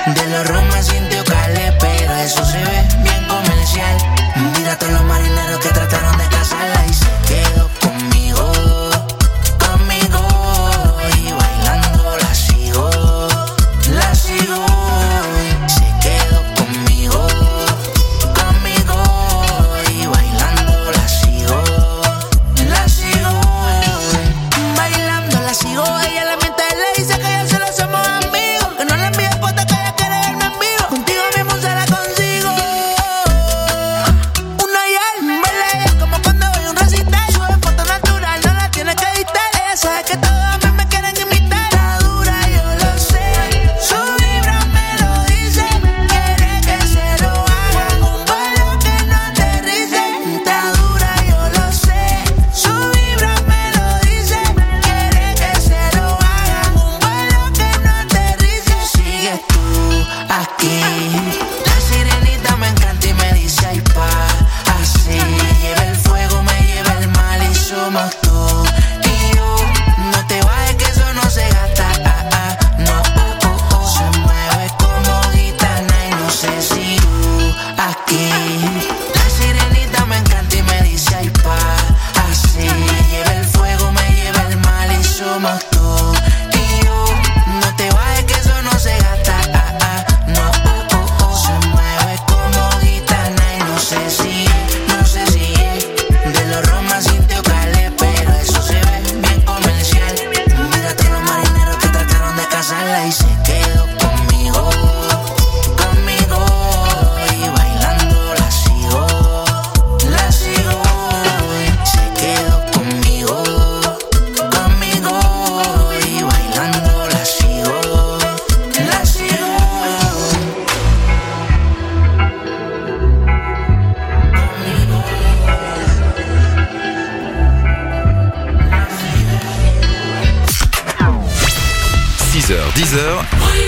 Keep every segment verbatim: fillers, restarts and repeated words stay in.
De los Romas sintió calé, pero eso se ve bien comercial. Mira a todos los marineros que trataron de casarla y se quedó conmigo, conmigo. Y bailando la sigo, la sigo. Se quedó conmigo, conmigo. Y bailando la sigo, la sigo. Bailando la sigo, ella la mente le dice que ya se lo somos amigos. Que no le envíe fotos que ella quiere verme en vivo. Contigo mismo se la consigo. Una y él, baila ella como cuando voy a un recital. Sube foto natural, no la tiene que editar. Ella sabe que todos a mí me quieren imitar. Está dura, yo lo sé. Su vibra me lo dice. Quiere que se lo haga un vuelo que no aterrice. Está dura, yo lo sé. Su vibra me lo dice. Quiere que se lo haga un vuelo que no aterrice. Sigues tú aquí. La sirenita me encanta y me dice ay pa, así. Me lleva el fuego, me lleva el mal y somos tú y yo. No te bajes que eso no se gasta, ah, ah, no, oh, oh, oh. Se mueve como gitana y no sé si tú aquí. La sirenita me encanta y me dice ay pa, así. Me lleva el fuego, me lleva el mal y somos tú y yo. No te bajes que eso no se gasta, ah, ah, no, oh, oh, oh. Se mueve como gitana y no sé si, no sé si es de los Romas sintió calé, pero eso se ve bien comercial. Mira a todos los marineros que trataron de casarla y se quedó conmigo, conmigo. Y bailando la sigo, la sigo. Se quedó conmigo, conmigo. Y bailando la sigo, la sigo. six heures, dix heures.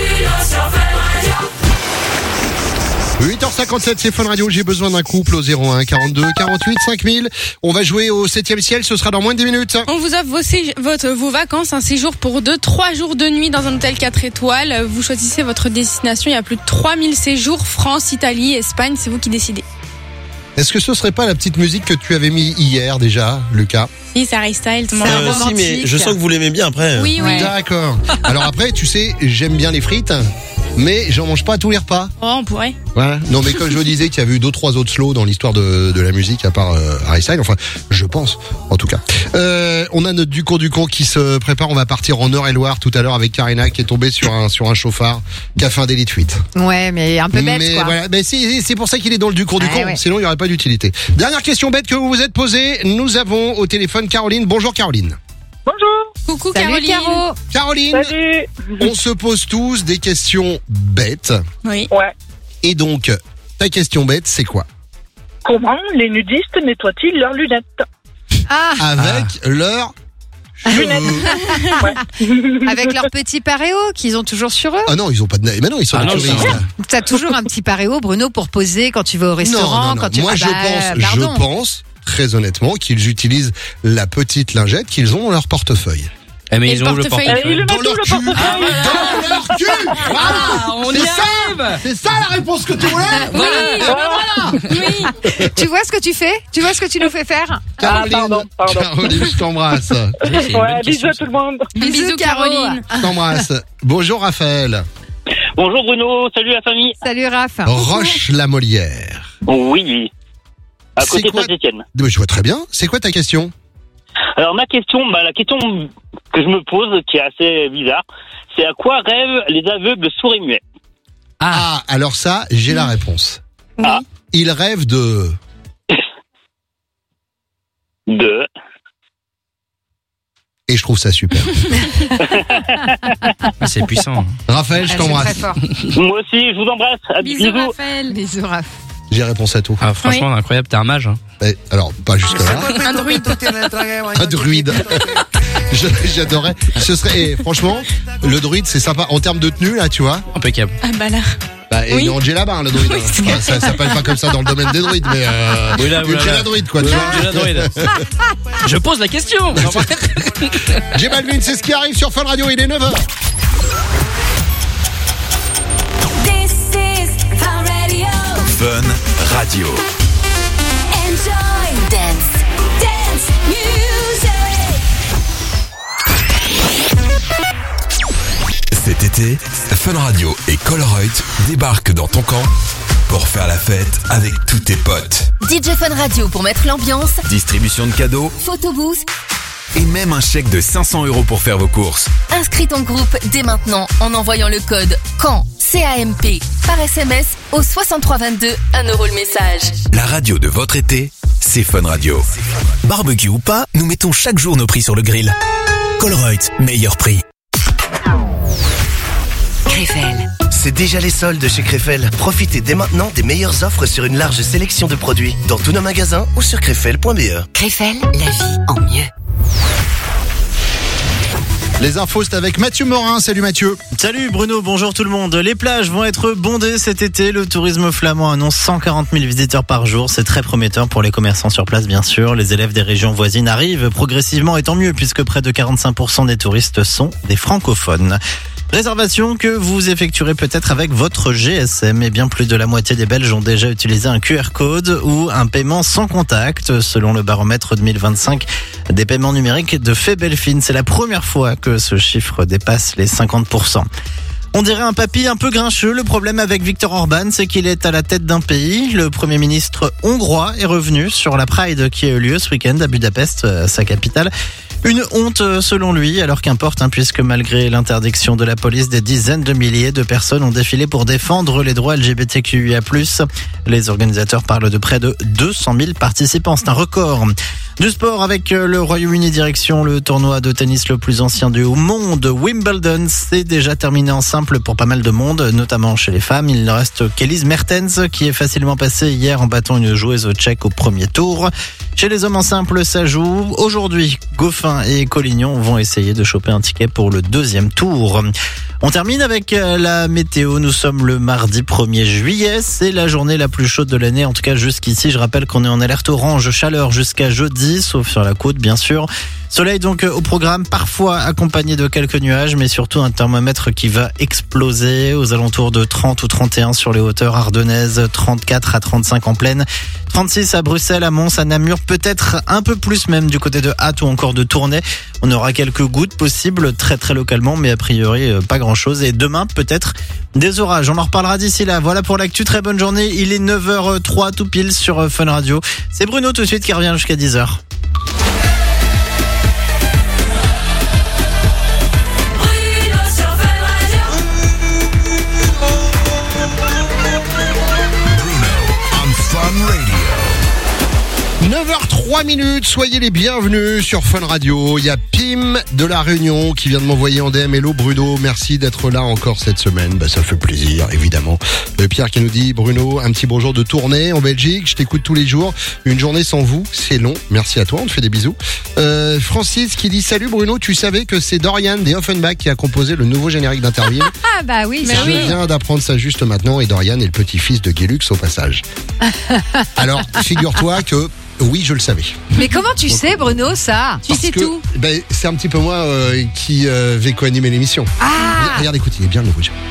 huit heures cinquante-sept, c'est Fun Radio, j'ai besoin d'un couple au zéro un quarante-deux quarante-huit cinq mille. On va jouer au septième ciel, ce sera dans moins de dix minutes. On vous offre vos, sé- votre, vos vacances, un séjour pour deux, trois jours de nuit dans un hôtel quatre étoiles. Vous choisissez votre destination, il y a plus de trois mille séjours, France, Italie, Espagne, c'est vous qui décidez. Est-ce que ce serait pas la petite musique que tu avais mis hier déjà, Lucas? Si, c'est Harry Styles. Euh, si, mais je sens que vous l'aimez bien après. Oui, oui. D'accord. Alors après, tu sais, j'aime bien les frites, mais j'en mange pas à tous les repas. Oh, on pourrait. Voilà. Non, mais comme je le disais, qu'il y a eu deux, trois autres slows dans l'histoire de, de la musique, à part euh, Harry Styles. Enfin, je pense, en tout cas. Euh, on a notre Ducour Ducour qui se prépare. On va partir en Eure-et-Loire tout à l'heure avec Karina qui est tombée sur un sur un chauffard qui a fait un délit de fuite. Ouais, mais un peu bête, mais quoi. voilà, mais c'est c'est pour ça qu'il est dans le Ducour Ducour. Ah, ouais. Sinon, il n'y aurait pas d'utilité. Dernière question bête que vous vous êtes posée. Nous avons au téléphone Caroline. Bonjour Caroline. Bonjour. Coucou Salut, Caroline. Caro. Caroline, Salut. on se pose tous des questions bêtes. Oui. Ouais. Et donc, ta question bête, c'est quoi? Comment les nudistes nettoient-ils leurs lunettes? Ah, Avec leur Lunettes. Ouais. avec leur petit paréo qu'ils ont toujours sur eux. Ah non, ils ont pas de nez. Mais non, ils sont Ah non, naturistes. ça va. là. T'as toujours un petit paréo, Bruno, pour poser quand tu vas au restaurant. Non, non, non. Quand tu... Moi, Ah je bah, pense, pardon. je pense, très honnêtement, qu'ils utilisent la petite lingette qu'ils ont dans leur portefeuille. Eh, mais Et ils le ont le portefeuille. Euh, ils le portefeuille. mettent Dans où, leur le cul. portefeuille? Dans leur cul. Voilà. on C'est y ça. arrive. C'est ça la réponse que tu voulais. Oui. Oui. Tu vois ce que tu fais? Tu vois ce que tu nous fais faire? Ah, pardon, pardon. Caroline, je t'embrasse. Ouais, bisous à tout le monde. Bisous Caroline. Je t'embrasse. Bonjour Raphaël. Bonjour Bruno, salut la famille. Salut Raph. Roche-la-Molière. Oui, à C'est côté de quoi Saint-Étienne. Je vois très bien. C'est quoi ta question? Alors ma question, bah, la question que je me pose, qui est assez bizarre, c'est à quoi rêvent les aveugles sourds et muets? Ah, alors ça, j'ai la réponse. Ah. Ils rêvent de... De... Et je trouve ça super. Ah, c'est puissant. Raphaël, je Ah, c'est très t'embrasse. fort. Moi aussi, je vous embrasse. À Bisous bisous. Raphaël. Bisous Raph. J'ai réponse à tout. Ah, franchement, incroyable, t'es un mage. Hein. Eh, alors, pas jusque-là. Un druide. Un druide. Je- J'adorais. Ce serait, et franchement, le druide, c'est sympa. En termes de tenue, là, tu vois. Impeccable. Ah bah là. Bah, et Oui. Angela Bain, le druide. Oui, c'est Enfin, ça s'appelle pas comme ça dans le domaine des druides, mais euh, Oui, là, oui, là, Angela là. druide, quoi. tu vois. J'ai la droïde. Je pose la question. J Balvin, c'est ce qui arrive sur Fun Radio, il est neuf heures. Radio. Enjoy dance, dance music. Cet été, Fun Radio et Colruyt débarquent dans ton camp pour faire la fête avec tous tes potes. D J Fun Radio pour mettre l'ambiance, Distribution de cadeaux photobooth et même un chèque de cinq cents euros pour faire vos courses. Inscris ton groupe dès maintenant en envoyant le code CAMP, C A M P, par S M S au soixante-trois vingt-deux, un euro le message. La radio de votre été, c'est Fun Radio. Barbecue ou pas, nous mettons chaque jour nos prix sur le grill. Colruyt, meilleur prix. Krefel. C'est déjà les soldes chez Krefel. Profitez dès maintenant des meilleures offres sur une large sélection de produits dans tous nos magasins ou sur krefel point b e. Krefel, la vie en mieux. Les infos, c'est avec Mathieu Morin. Salut Mathieu. Salut Bruno, bonjour tout le monde. Les plages vont être bondées cet été. Le tourisme flamand annonce cent quarante mille visiteurs par jour. C'est très prometteur pour les commerçants sur place, bien sûr. Les élèves des régions voisines arrivent progressivement et tant mieux, puisque près de quarante-cinq pour cent des touristes sont des francophones. Réservation que vous effectuerez peut-être avec votre G S M. Et bien plus de la moitié des Belges ont déjà utilisé un Q R code ou un paiement sans contact. Selon le baromètre deux mille vingt-cinq des paiements numériques de Febelfin, c'est la première fois que ce chiffre dépasse les cinquante pour cent. On dirait un papy un peu grincheux. Le problème avec Viktor Orban, c'est qu'il est à la tête d'un pays. Le Premier ministre hongrois est revenu sur la Pride qui a eu lieu ce week-end à Budapest, sa capitale. Une honte selon lui, alors qu'importe, hein, puisque malgré l'interdiction de la police, des dizaines de milliers de personnes ont défilé pour défendre les droits L G B T Q I A plus. Les organisateurs parlent de près de deux cent mille participants, c'est un record. Du sport avec le Royaume-Uni direction le tournoi de tennis le plus ancien du monde, Wimbledon. C'est déjà terminé en simple pour pas mal de monde, notamment chez les femmes. Il ne reste qu'Elise Mertens qui est facilement passée hier en battant une joueuse tchèque au premier tour. Chez les hommes en simple, ça joue. Aujourd'hui, Goffin et Collignon vont essayer de choper un ticket pour le deuxième tour. On termine avec la météo. Nous sommes le mardi premier juillet. C'est la journée la plus chaude de l'année. En tout cas, jusqu'ici, je rappelle qu'on est en alerte orange chaleur jusqu'à jeudi, sauf sur la côte, bien sûr. Soleil donc au programme, parfois accompagné de quelques nuages, mais surtout un thermomètre qui va exploser aux alentours de trente ou trente et un sur les hauteurs ardennaises, trente-quatre à trente-cinq en plaine, trente-six à Bruxelles, à Mons, à Namur, peut-être un peu plus même du côté de Hâte ou encore de Tournai. On aura quelques gouttes possibles, très très localement, mais a priori pas grand-chose. Et demain, peut-être des orages. On en reparlera d'ici là. Voilà pour l'actu. Très bonne journée. Il est neuf heures zéro trois tout pile sur Fun Radio. C'est Bruno tout de suite qui revient jusqu'à dix heures. neuf heures trois minutes, soyez les bienvenus sur Fun Radio. Il y a Pim de La Réunion qui vient de m'envoyer en D M. Hello Bruno, merci d'être là encore cette semaine. Bah, ça fait plaisir, évidemment. Euh, Pierre qui nous dit, Bruno, un petit bonjour de Tournai en Belgique. Je t'écoute tous les jours. Une journée sans vous, c'est long. Merci à toi, on te fait des bisous. Euh, Francis qui dit, salut Bruno, tu savais que c'est Dorian des Offenbach qui a composé le nouveau générique d'Interville? Ah bah oui, je oui. viens d'apprendre ça juste maintenant et Dorian est le petit-fils de Guélux au passage. Alors, figure-toi que oui, je le savais. Mais comment tu sais, Bruno, ça? Tu sais que, tout. Ben, c'est un petit peu moi euh, qui euh, vais co-animer l'émission. Ah. Regarde, regarde, écoute, il est bien le rouge.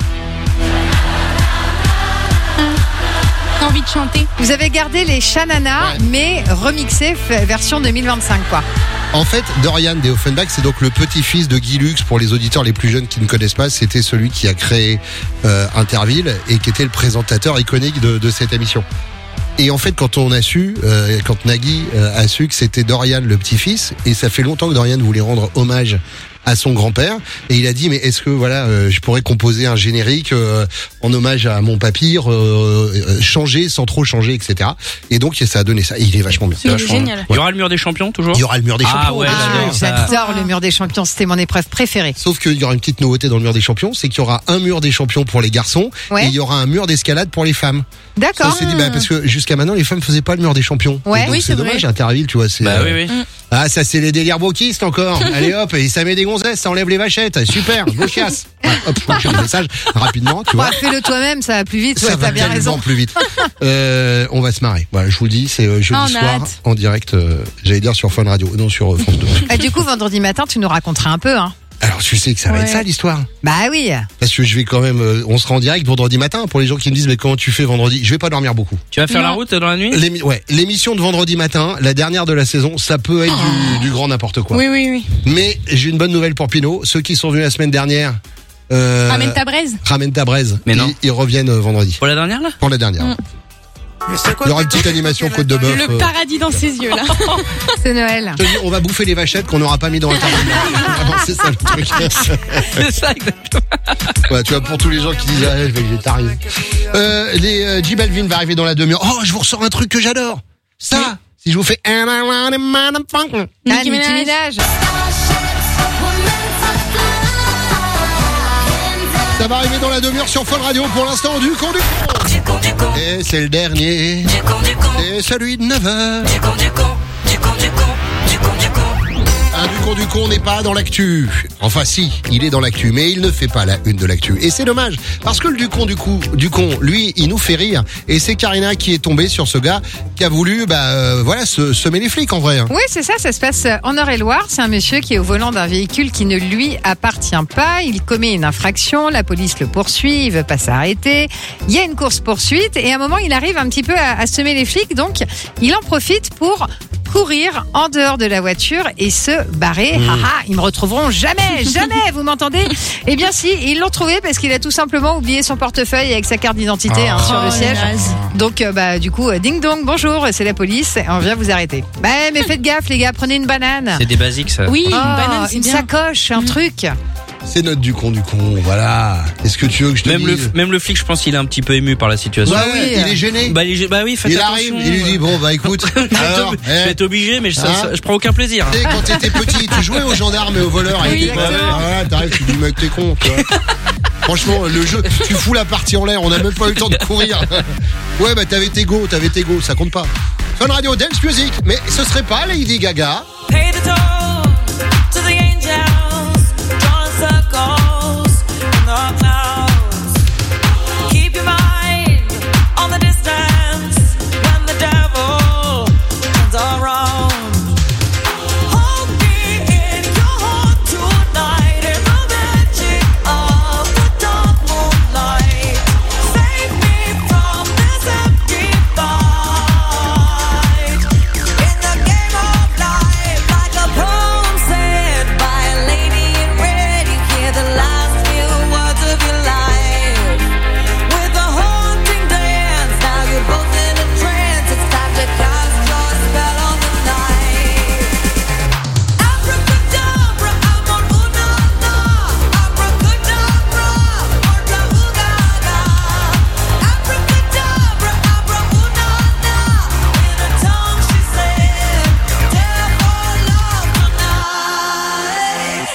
T'as envie de chanter? Vous avez gardé les Shanana, ouais. mais remixé version deux mille vingt-cinq, quoi. En fait, Dorian des Offenbach, c'est donc le petit-fils de Guy Lux. Pour les auditeurs les plus jeunes qui ne connaissent pas, c'était celui qui a créé euh, Interville et qui était le présentateur iconique de, de cette émission. Et en fait, quand on a su, euh, quand Nagui euh, a su que c'était Dorian le petit-fils, et ça fait longtemps que Dorian voulait rendre hommage à son grand-père, et il a dit mais est-ce que voilà, euh, je pourrais composer un générique euh, en hommage à mon papy, euh, euh, changer sans trop changer, et cetera. Et donc ça a donné ça. Et il est vachement bien. C'est génial. Ouais. Il y aura le mur des champions toujours. Il y aura le mur des champions. Ah ouais, ah, j'adore le mur des champions. C'était mon épreuve préférée. Sauf qu'il y aura une petite nouveauté dans le mur des champions, c'est qu'il y aura un mur des champions pour les garçons, ouais. et il y aura un mur d'escalade pour les femmes. D'accord. On s'est dit bah, parce que jusqu'à maintenant les femmes faisaient pas le mur des champions. Ouais. Donc, oui, c'est, c'est dommage. Interville, tu vois. C'est, bah euh, oui, oui. Ah, ça c'est les délires wokistes encore. Allez hop, et ça met des gonzesses, ça enlève les vachettes. Super, je vous chasse. Ah, hop, je marche le message rapidement, tu vois. Ouais, fais-le toi-même, ça va plus vite. Ça ouais, va t'as bien raison. plus vite. Euh, on va se marrer. Voilà, je vous le dis, c'est euh, jeudi oh, soir hâte. En direct. Euh, j'allais dire sur Fun Radio, non sur euh, France deux. Et du coup, vendredi matin, tu nous raconteras un peu, hein. Alors tu sais que ça va Ouais. être ça l'histoire. Bah oui. Parce que je vais quand même, euh, on sera en direct vendredi matin. Pour les gens qui me disent mais comment tu fais vendredi, je vais pas dormir beaucoup. Tu vas faire Non. la route dans la nuit? L'émi- ouais, l'émission de vendredi matin, la dernière de la saison, ça peut être du, du grand n'importe quoi. Oui, oui, oui. Mais j'ai une bonne nouvelle pour Pinot. Ceux qui sont venus la semaine dernière, euh, Ramène ta braise. ramène ta braise. Mais non. Ils, ils reviennent euh, vendredi. Pour la dernière là? Pour la dernière. Mm. Il y aura une petite animation côte de bœuf. Le euh. paradis dans ses yeux, là. C'est Noël. Je te dis, on va bouffer les vachettes qu'on n'aura pas mis dans le table. Vraiment, c'est ça le truc. C'est ça, exactement. Ouais, tu vois, pour tous les gens qui disent, ah, végétarien. Euh, les, euh, J Balvin va arriver dans la demi-heure. Oh, je vous ressors un truc que j'adore. Ça, si je vous fais. Ah, Nicki Minaj. Minaj. Ça va arriver dans la demi-heure sur Fun Radio. Pour l'instant, du con du con. Et c'est le dernier. Et celui de neuf heures. Un du con du con n'est pas dans l'actu. Enfin si, il est dans l'actu, mais il ne fait pas la une de l'actu. Et c'est dommage, parce que le du con du coup, du con, lui, il nous fait rire. Et c'est Karina qui est tombée sur ce gars qui a voulu, bah euh, voilà, se semer les flics en vrai. hein. Oui, c'est ça, ça se passe en Eure-et-Loire. C'est un monsieur qui est au volant d'un véhicule qui ne lui appartient pas. Il commet une infraction, la police le poursuit, il veut pas s'arrêter. Il y a une course-poursuite et à un moment, il arrive un petit peu à, à semer les flics. Donc, il en profite pour courir en dehors de la voiture et se barrer. Mmh. Haha, ils me retrouveront jamais, jamais, vous m'entendez? Eh bien si, ils l'ont trouvé parce qu'il a tout simplement oublié son portefeuille avec sa carte d'identité hein, Ah. sur le Oh, siège. naze. Donc euh, bah du coup, euh, ding dong, bonjour, c'est la police, on vient vous arrêter. Bah mais faites gaffe les gars, prenez une banane. C'est des basiques ça. Oui, Oh, une banane, c'est une bien. sacoche, un truc. C'est notre du con du con, voilà. Est-ce que tu veux que je te Même le, dise même le flic, je pense qu'il est un petit peu ému par la situation. Ouais, oui, ouais, euh. il est gêné. Bah, il est- bah oui, faites Il attention. arrive, il lui dit bon bah écoute, alors, je vais eh, être obligé, mais je, ça- Hein ça- je prends aucun plaisir. tu sais, quand t'étais petit, tu jouais aux gendarmes et aux voleurs. Oui, et t'étais pas- exactement. Voilà, t'arrives, tu dis mec t'es con, tu vois. Franchement, le jeu, tu fous la partie en l'air, on n'a même pas eu le temps de courir. Ouais, bah t'avais tes go, t'avais tes go, ça compte pas. Fun Radio Dance Music, mais ce serait pas Lady Gaga. Pay the toll to the angels, drawing circles in the clouds. Keep your mind on the distance when the devil turns around. Hold me in your heart tonight in the magic of the dark moonlight. Save me from this empty fight. In the game of life, like a poem said by a lady in red, you hear the last few words of your life. With a haunting dance, now you're both in a trance. It's time to cast your spell on the night. Abracadabra, amor una na. Abracadabra, orla ugaga. Abracadabra, abra una na. In a tongue she said, tell for love tonight.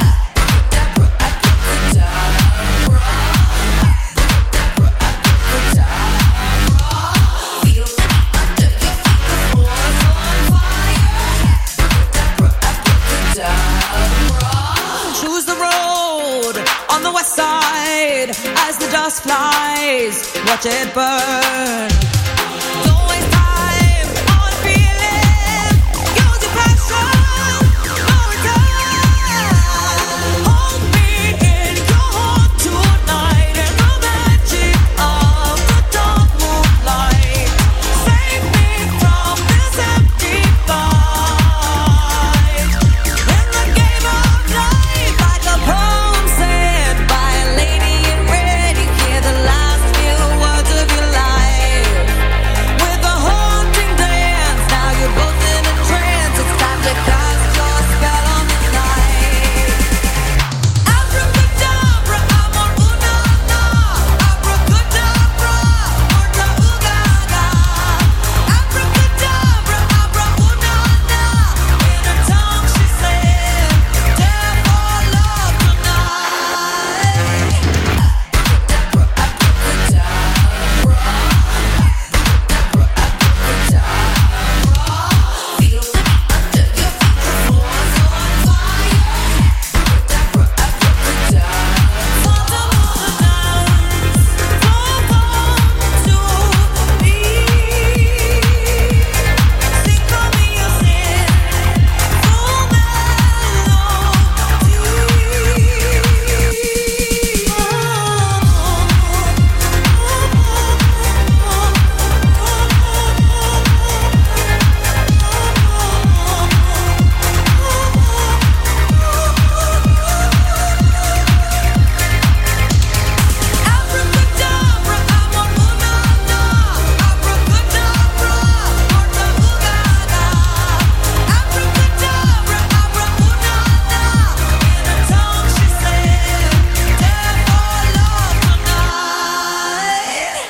Choose the road on the west side as the dust flies. Watch it burn. Don't waste time on feeling. Use your passion. No return. Hold me in your heart tonight in the magic of the dark moonlight. Save me from this empty fight. In the game of life, like a poem said by a lady in red, you hear the last few words of your life.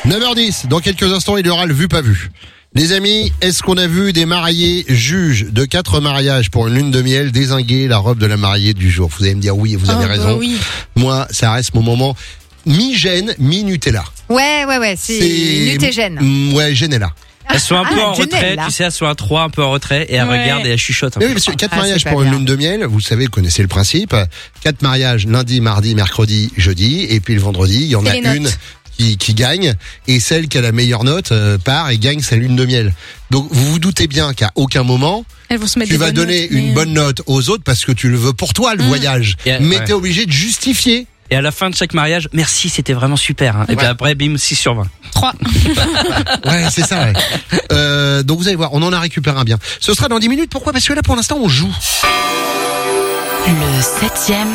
neuf heures dix, dans quelques instants, il y aura le vu pas vu. Les amis, est-ce qu'on a vu des mariés juges de quatre mariages pour une lune de miel dézinguer la robe de la mariée du jour? Vous allez me dire oui, vous avez Oh, bah raison. oui. Moi, ça reste mon moment mi-gêne, mi-Nutella. Ouais, ouais, ouais, c'est Nutégène. Mm, ouais, Genella. Elles sont un Ah, peu en Janelle, retrait, là. tu sais, elles sont à trois, un peu en retrait, et elles Ouais. regardent et elles chuchotent un Mais peu. oui, parce que quatre Ah, mariages c'est pas pour une bien. lune de miel, vous savez, vous connaissez le principe. Quatre mariages lundi, mardi, mercredi, jeudi, et puis le vendredi, il y en C'est a les notes. une qui, qui gagne, et celle qui a la meilleure note euh, part et gagne sa lune de miel. Donc vous vous doutez bien qu'à aucun moment, Elles vont se mettre tu des vas bonnes donner notes, une mais- bonne note aux autres parce que tu le veux pour toi, le Mm. voyage. Et, Mais ouais. t'es obligé de justifier. Et à la fin de chaque mariage, merci, c'était vraiment super. Hein. Et puis Ouais. après, bim, six sur vingt. Trois. Ouais, c'est ça. Ouais. Euh, donc vous allez voir, on en a récupéré un bien. Ce sera dans dix minutes. Pourquoi? Parce que là, pour l'instant, on joue. Le septième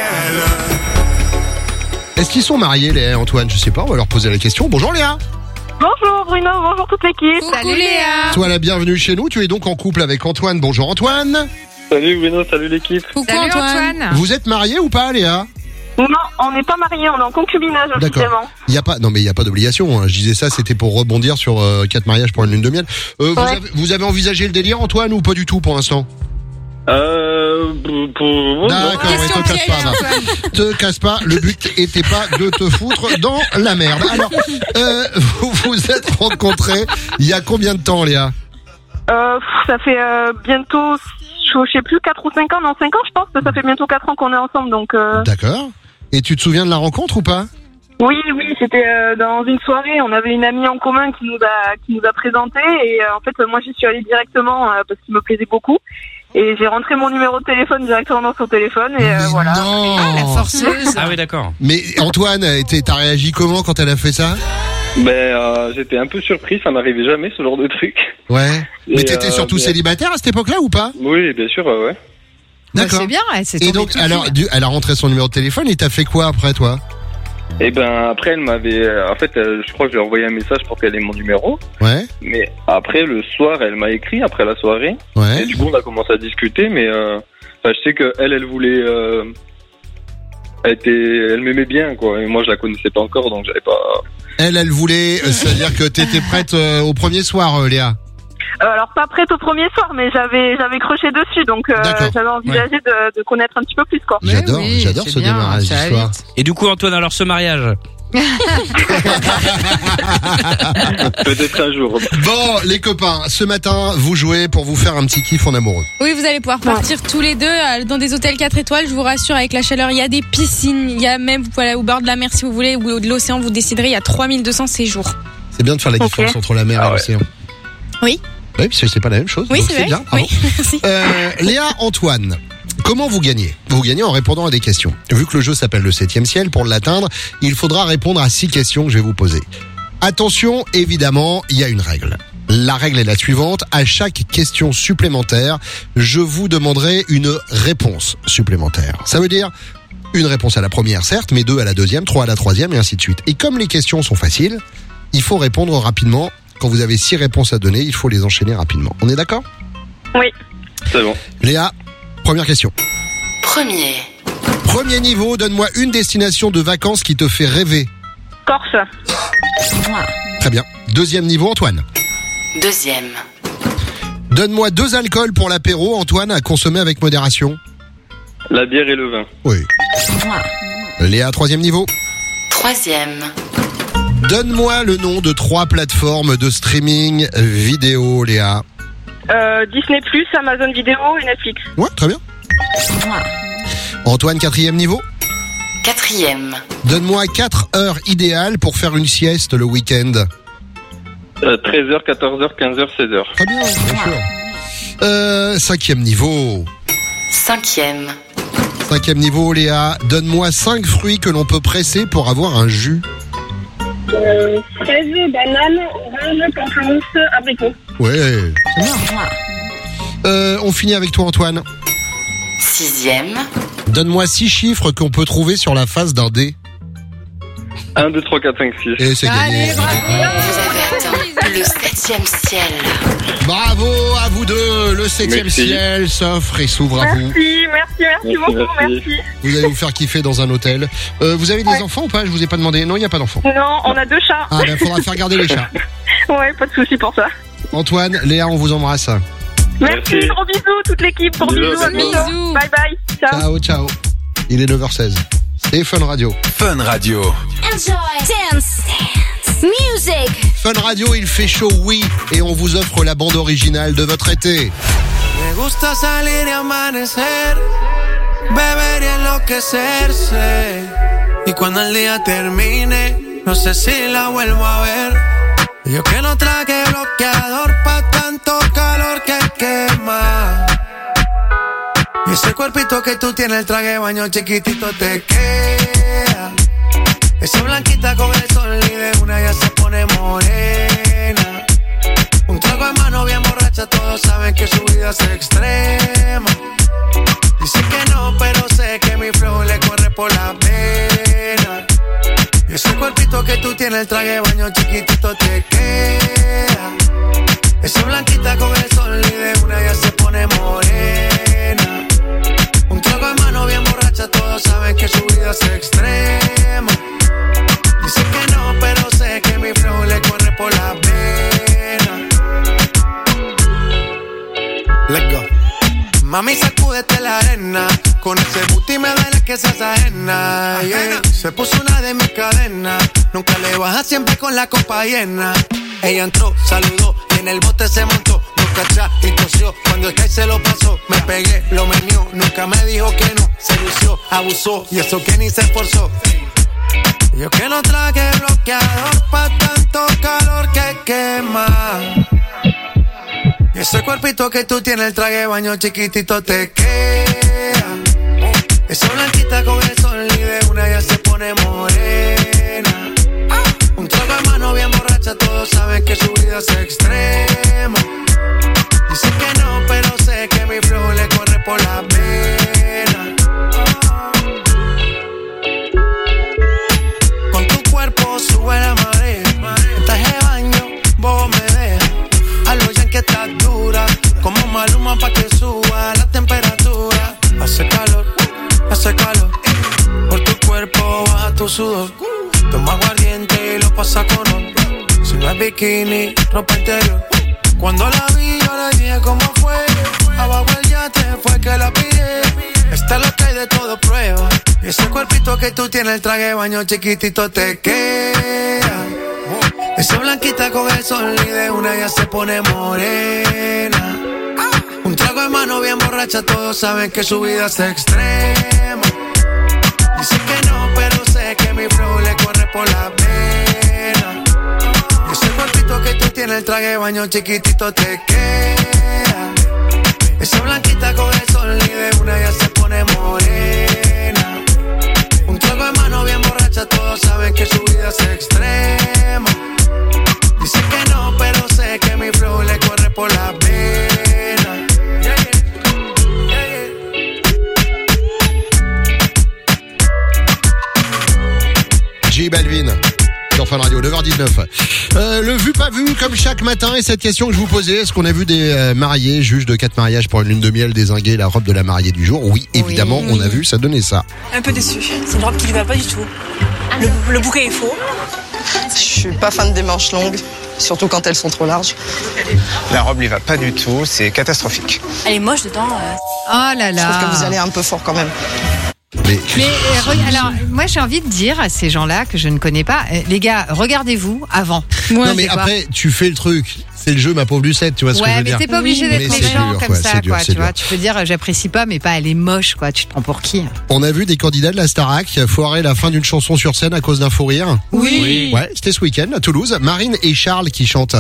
Est-ce qu'ils sont mariés, Léa et Antoine? Je sais pas, on va leur poser la question. Bonjour Léa. Bonjour Bruno, bonjour toute l'équipe. Coucou Léa. Sois la bienvenue chez nous. Tu es donc en couple avec Antoine. Bonjour Antoine. Salut Bruno, salut l'équipe. Coucou Salut Antoine. Antoine. Vous êtes mariés ou pas, Léa? Non, on n'est pas mariés, on est en concubinage officiellement. D'accord. Il y a pas, non mais il y a pas d'obligation. Hein. Je disais ça, c'était pour rebondir sur euh, quatre mariages pour une lune de miel. Euh, vous, Ouais. avez, vous avez envisagé le délire, Antoine, ou pas du tout pour l'instant? Euh, pour, pour... D'accord, ouais, Question te casse piège, pas, va. Antoine. Te casse pas. Le but était pas de te foutre dans la merde. Alors, euh, vous vous êtes rencontrés il y a combien de temps, Léa? Euh, pff, ça fait euh, bientôt, je je sais plus, quatre ou cinq ans, non cinq ans je pense, que ça fait bientôt quatre ans qu'on est ensemble, donc... Euh... D'accord. Et tu te souviens de la rencontre ou pas? Oui, oui, c'était euh, dans une soirée, on avait une amie en commun qui nous a qui nous a présenté, et euh, en fait, moi j'y suis allée directement euh, parce qu'il me plaisait beaucoup, et j'ai rentré mon numéro de téléphone directement dans son téléphone, et euh, Mais voilà. non. Ah, la forceuse. Ah oui, d'accord. Mais Antoine, t'es- t'as réagi comment quand elle a fait ça? Ben, euh, j'étais un peu surpris, ça m'arrivait jamais ce genre de truc. Ouais. Et, Mais t'étais euh, surtout mais- célibataire à cette époque-là ou pas? Oui, bien sûr, euh, ouais. Bah, D'accord. c'est bien, ouais, c'est Et tombé donc, tout alors, fil. du- elle a rentré son numéro de téléphone et t'as fait quoi après, toi? Et ben après elle m'avait, en fait, euh, je crois que je lui ai envoyé un message pour qu'elle ait mon numéro. Ouais, Mais après le soir, elle m'a écrit après la soirée. Et ouais. du coup, on a commencé à discuter, mais euh, enfin, je sais que elle, elle voulait, euh, elle était, elle m'aimait bien, quoi. Et moi, je la connaissais pas encore, donc j'avais pas. Elle, elle voulait, euh, c'est-à-dire que t'étais prête euh, au premier soir, euh, Léa. Euh, alors pas prête au premier soir, mais j'avais j'avais croché dessus, donc euh, D'accord. j'avais envisagé de, de connaître un petit peu plus, quoi. Mais J'adore, oui, j'adore c'est ce bien, démarrage ça va d'histoire. vite. Et du coup, Antoine, alors ce mariage, Peut-être un jour. Bon, les copains, ce matin, vous jouez pour vous faire un petit kiff en amoureux. Oui, vous allez pouvoir partir tous les deux euh, dans des hôtels quatre étoiles. Je vous rassure, avec la chaleur, il y a des piscines, il y a même, vous pouvez aller au bord de la mer si vous voulez, ou de l'océan, vous déciderez, il y a trois mille deux cents séjours. C'est bien de faire la Ok. différence entre la mer Ah et ouais. l'océan. Oui. Oui, parce que c'est pas la même chose. Oui, donc c'est vrai. bien. bravo. Oui, merci. Euh, Léa, Antoine, comment vous gagnez? Vous gagnez en répondant à des questions. Vu que le jeu s'appelle le septième ciel, pour l'atteindre, il faudra répondre à six questions que je vais vous poser. Attention, évidemment, il y a une règle. La règle est la suivante. À chaque question supplémentaire, je vous demanderai une réponse supplémentaire. Ça veut dire une réponse à la première, certes, mais deux à la deuxième, trois à la troisième, et ainsi de suite. Et comme les questions sont faciles, il faut répondre rapidement. Quand vous avez six réponses à donner, il faut les enchaîner rapidement. On est d'accord? Oui. C'est bon. Léa, première question. Premier. Premier niveau, donne-moi une destination de vacances qui te fait rêver. Corse. Très bien. Deuxième niveau, Antoine. Deuxième. Donne-moi deux alcools pour l'apéro, Antoine, à consommer avec modération. La bière et le vin. Oui. Léa, troisième niveau. Troisième. Donne-moi le nom de trois plateformes de streaming vidéo, Léa. Euh, Disney plus, Amazon Vidéo et Netflix. Ouais, très bien. Antoine, quatrième niveau. Quatrième. Donne-moi quatre heures idéales pour faire une sieste le week-end. Euh, treize heures, quatorze heures, quinze heures, seize heures. Très bien, bien sûr. Euh, cinquième niveau. Cinquième. Cinquième niveau, Léa. Donne-moi cinq fruits que l'on peut presser pour avoir un jus. Euh, fraise, banane, orange, pamplemousse, abricot. Ouais, c'est bien. Euh, on finit avec toi, Antoine. Sixième. Donne-moi six chiffres qu'on peut trouver sur la face d'un dé. un, deux, trois, quatre, cinq, six. Et c'est Allez, gagné. bravo. Vous avez atteint Le septième ciel. Bravo à vous deux. Le septième Merci. ciel s'offre et s'ouvre à vous. Merci, merci, merci Merci, beaucoup, merci. merci. Vous allez vous faire kiffer dans un hôtel. Euh, vous avez des Ouais. enfants ou pas? Je vous ai pas demandé. Non, il n'y a pas d'enfants. Non, on a deux chats. Ah, ben, faudra faire garder les chats. Ouais, pas de souci pour ça. Antoine, Léa, on vous embrasse. Merci, Merci. gros bisous, toute l'équipe, gros Bisous, bisous, à bisous. bientôt. Bisous. Bye bye, ciao. Ciao, ciao. Il est neuf heures seize. C'est Fun Radio. Fun Radio. Enjoy. Dance. Music. Fun Radio, il fait chaud, oui. Et on vous offre la bande originale de votre été. Me gusta salir y amanecer, beber y enloquecerse. Y cuando el día termine, no sé si la vuelvo a ver. Yo que no traje bloqueador pa' tanto calor que quema. Y ese cuerpito que tú tienes, el traje de baño chiquitito te queda. Esa blanquita con el sol y de una ya se pone morena. Un trago en mano bien borracha, todos saben que su vida es extrema. Dice que no, pero sé que mi flow le corre por la pena. Y ese cuerpito que tú tienes, el traje de baño chiquitito te queda. Esa blanquita con el sol y de una ya se pone morena. Un trago en mano bien borracha, todos saben que su vida es extrema. Dice que no, pero sé que mi flow le corre por la pena. Let's go. Mami, sacúdete la arena. Con ese booty me duele que seas ajena. Yeah. Se puso una de mis cadenas. Nunca le baja, siempre con la copa llena. Ella entró, saludó y en el bote se montó. No cachá y tosió. Cuando el Sky se lo pasó, me pegué, lo menió. Nunca me dijo que no. Se lució, abusó y eso que ni se esforzó. Yo que no traje bloqueador pa' tanto calor que quema. Y ese cuerpito que tú tienes, el traje de baño chiquitito te queda. Esa blanquita con el sol y de una ya se pone morena. Un trago de mano bien borracha, todos saben que su vida es extrema. Dice que no, pero sé que mi flow le corre por la pena. Con tu cuerpo sube la marea. En traje de baño, vos me dejas. A lo ya que estás dura, como Maluma pa' que suba la temperatura. Hace calor, hace calor. Por tu cuerpo baja tu sudor. Toma aguardiente y lo pasa con ron. Si no es bikini, ropa interior. Cuando la vi yo le dije cómo fue. Abajo el yate fue que la pillé. Está lo que hay de todo prueba. Y ese cuerpito que tú tienes, el traje de baño chiquitito te queda. Esa blanquita con el sol y de una ya se pone morena. Un trago de mano bien borracha, todos saben que su vida es extrema. Dice que no, pero sé que mi flow le corre por la pena. Y ese cuerpito que tú tienes, el traje de baño chiquitito te queda. Esa blanquita con el sol y de una ya se pone morena. Un trago de mano bien borracha, todos saben que su vida es extrema. Dice que no, pero sé que mi flow le corre por la pena. Yeah, yeah. Yeah, yeah. J Balvin sur Fun Radio, neuf heures dix-neuf. Euh, le vu pas vu comme chaque matin, et cette question que je vous posais, est-ce qu'on a vu des euh, mariés, juges de quatre mariages pour une lune de miel dézinguer la robe de la mariée du jour? Oui, évidemment, Oui. on a vu, ça donnait ça. Un peu déçu. C'est une robe qui lui va pas du tout. Le, le bouquet est faux. Je suis pas fan des manches longues, surtout quand elles sont trop larges. La robe lui va pas du tout, c'est catastrophique. Elle est moche dedans. euh. Oh là Je là. trouve que vous allez un peu fort quand même. Mais, Mais euh, re- alors, moi j'ai envie de dire à ces gens-là que je ne connais pas, euh, les gars, regardez-vous avant. non mais après, tu fais le truc. C'est le jeu, ma pauvre Lucette, tu vois ce que je Ouais, veux mais dire. t'es pas obligé Mais d'être c'est méchant dur, comme quoi, ça, c'est dur, quoi. c'est Tu dur. vois, tu peux dire euh, j'apprécie pas, mais pas elle est moche, quoi. Tu te prends pour qui? On a vu des candidats de la Starac foirer la fin d'une chanson sur scène à cause d'un fou rire. Oui. Oui. Ouais, c'était ce week-end à Toulouse. Marine et Charles qui chantent.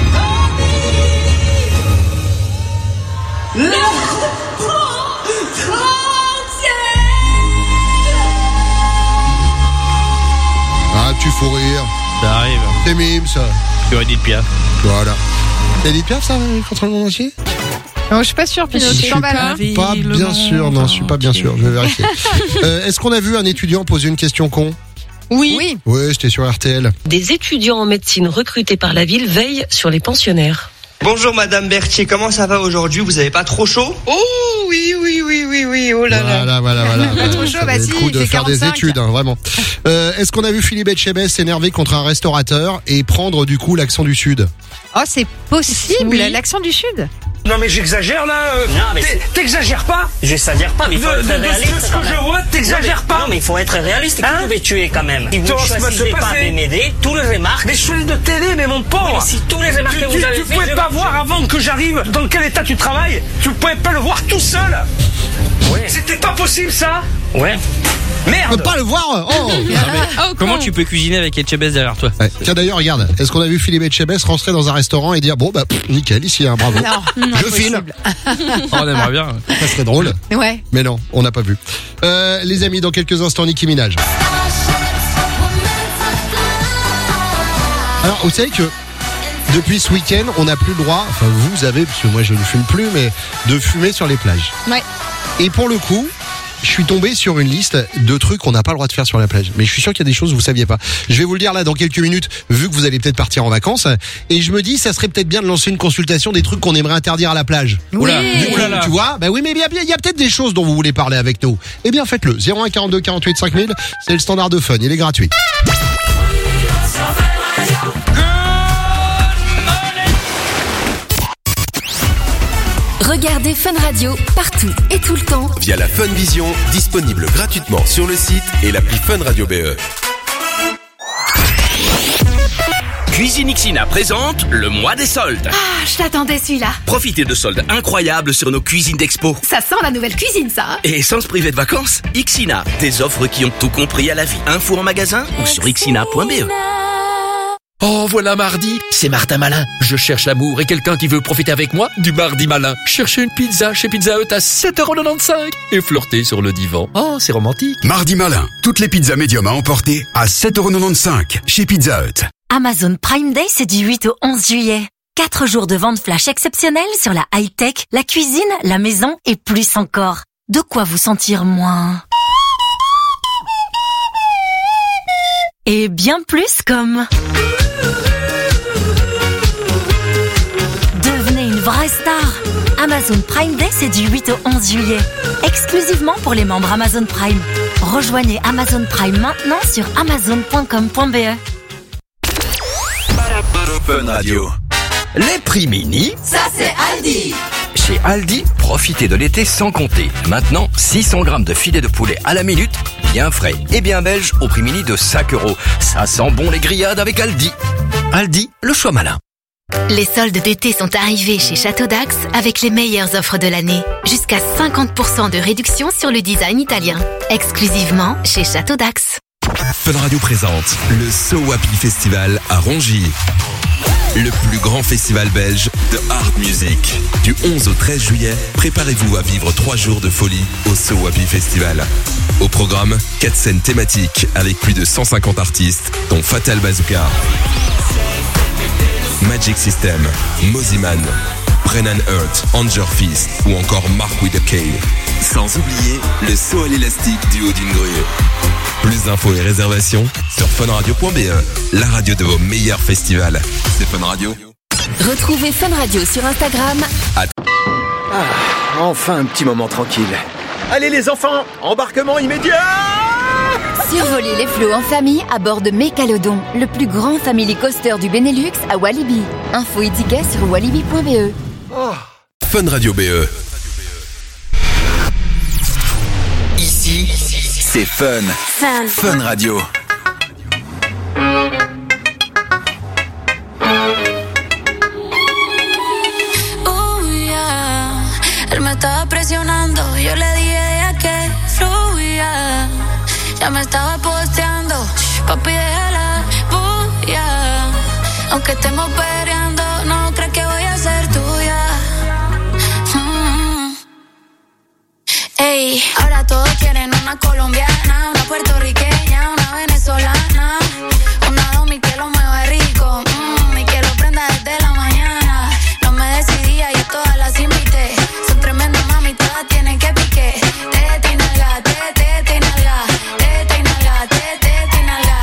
Ah, tu fous rire. Ça arrive. C'est mime, ça. Tu aurais dit Piaf. Voilà. C'est Edith Piaf, ça, contre le monde entier? Non, je suis pas sûre, Pinot, Je tu suis t'emballes. pas, hein. pas bien sûr, non, je suis pas bien sûr, je vais vérifier. euh, Est-ce qu'on a vu un étudiant poser une question con? Oui. Oui. Ouais, c'était sur R T L. Des étudiants en médecine recrutés par la ville veillent sur les pensionnaires. Bonjour Madame Berthier, comment ça va aujourd'hui? Vous avez pas trop chaud? Oh oui, oui, oui, oui, oui, oh là là. Voilà, voilà, voilà. Pas trop chaud, Ça bah valait si, le coup il de fait faire des quarante-cinq. études, hein, vraiment. Euh, est-ce qu'on a vu Philippe Etchebest s'énerver contre un restaurateur et prendre du coup l'accent du Sud? Oh, c'est possible, Oui. l'accent du Sud. Non mais j'exagère là. euh, Non, mais t'es- c'est- T'exagères pas? J'exagère pas, mais il faut De- être de- de réaliste. ce que quand je même. vois, t'exagères Non, mais- pas. Non, mais il faut être réaliste. Qui Hein? pouvait tuer quand même? Si vous Toi, ne ça va se choisissez pas passer. de m'aider, tous les remarques. Des chaînes de télé, mais mon pauvre. Oui, mais si tous les remarques tu, que tu, vous avez tu fait, pouvais je- pas voir avant que j'arrive dans quel état tu travailles. Tu pouvais pas le voir tout seul. Ouais. C'était pas possible ça. Ouais. On Merde. peut pas le voir. Oh. Oh, Comment con. tu peux cuisiner avec Etchebest derrière toi? Ouais. Tiens d'ailleurs, regarde, est-ce qu'on a vu Philippe Etchebest rentrer dans un restaurant et dire bon bah pff, nickel ici, hein, bravo. Non, Je file. Oh, on aimerait bien. Ça serait drôle. Ouais. Mais non, on n'a pas vu. Euh, les amis, dans quelques instants, Nicki Minaj. Alors, vous savez que depuis ce week-end, on n'a plus le droit, enfin vous avez, parce que moi je ne fume plus, mais de fumer sur les plages. Ouais. Et pour le coup, je suis tombé sur une liste de trucs qu'on n'a pas le droit de faire sur la plage. Mais je suis sûr qu'il y a des choses que vous saviez pas. Je vais vous le dire là dans quelques minutes, vu que vous allez peut-être partir en vacances. Et je me dis, ça serait peut-être bien de lancer une consultation des trucs qu'on aimerait interdire à la plage. Oula, Du coup, oulala. tu vois, bah oui, mais il y a, il y a peut-être des choses dont vous voulez parler avec nous. Eh bien, faites-le. zéro un quarante-deux quarante-huit cinq mille, c'est le standard de Fun. Il est gratuit. Regardez Fun Radio partout et tout le temps. Via la Fun Vision, disponible gratuitement sur le site et l'appli Fun Radio B E. Cuisine Ixina présente le mois des soldes. Ah, je t'attendais celui-là. Profitez de soldes incroyables sur nos cuisines d'expo. Ça sent la nouvelle cuisine, ça. Et sans se priver de vacances, Ixina, des offres qui ont tout compris à la vie. Info en magasin ou sur ixina point b e. Oh, voilà mardi, c'est Martin Malin. Je cherche l'amour et quelqu'un qui veut profiter avec moi du mardi malin. Chercher une pizza chez Pizza Hut à sept euros quatre-vingt-quinze et flirter sur le divan. Oh, c'est romantique. Mardi malin, toutes les pizzas médium à emporter à sept euros quatre-vingt-quinze chez Pizza Hut. Amazon Prime Day, c'est du huit au onze juillet. Quatre jours de vente flash exceptionnelle sur la high-tech, la cuisine, la maison et plus encore. De quoi vous sentir moins... Et bien plus comme... Devenez une vraie star. Amazon Prime Day, c'est du huit au onze juillet. Exclusivement pour les membres Amazon Prime. Rejoignez Amazon Prime maintenant sur amazon point com point b e. Fun Radio. Les prix mini. Ça, c'est Aldi. Chez Aldi, profitez de l'été sans compter. Maintenant, six cents grammes de filet de poulet à la minute, bien frais et bien belge au prix mini de cinq euros. Ça sent bon les grillades avec Aldi. Aldi, le choix malin. Les soldes d'été sont arrivés chez Château d'Axe avec les meilleures offres de l'année. Jusqu'à cinquante pour cent de réduction sur le design italien. Exclusivement chez Château d'Axe. Fun Radio présente le So Happy Festival à Rongy. Le plus grand festival belge de hard music. Du onze au treize juillet, préparez-vous à vivre trois jours de folie au So Happy Festival. Au programme, quatre scènes thématiques avec plus de cent cinquante artistes, dont Fatal Bazooka, Magic System, Moziman, Brennan Hurt, Anger Fist ou encore Mark with a K. Sans oublier le saut à l'élastique du haut d'une grue. Plus d'infos et réservations sur funradio point b e, la radio de vos meilleurs festivals. C'est Fun Radio. Retrouvez Fun Radio sur Instagram. Ah, enfin un petit moment tranquille. Allez les enfants, embarquement immédiat. Survolez les flots en famille à bord de Mécalodon, le plus grand family coaster du Benelux à Walibi. Info et tickets sur walibi point b e. Fun Radio B E. Ici, c'est fun. Fun. Fun Radio. Oh, yeah. Él me estaba presionando, yo le dije deja que fluya. Ya me estaba posteando, papi déjala bulla. Aunque estemos peleando, no crees que voy a ser tuya. Mm. Ey, ahora todos quieren una colombiana, una puertorriqueña, una venezolana, una domi que lo mueve rico, mm, y que lo prenda desde la mañana. No me decidía, yo todas las invité. Son tremendas mami, todas tienen que pique. Tete y nalga, tete y nalga, tete y nalga, tete y nalga.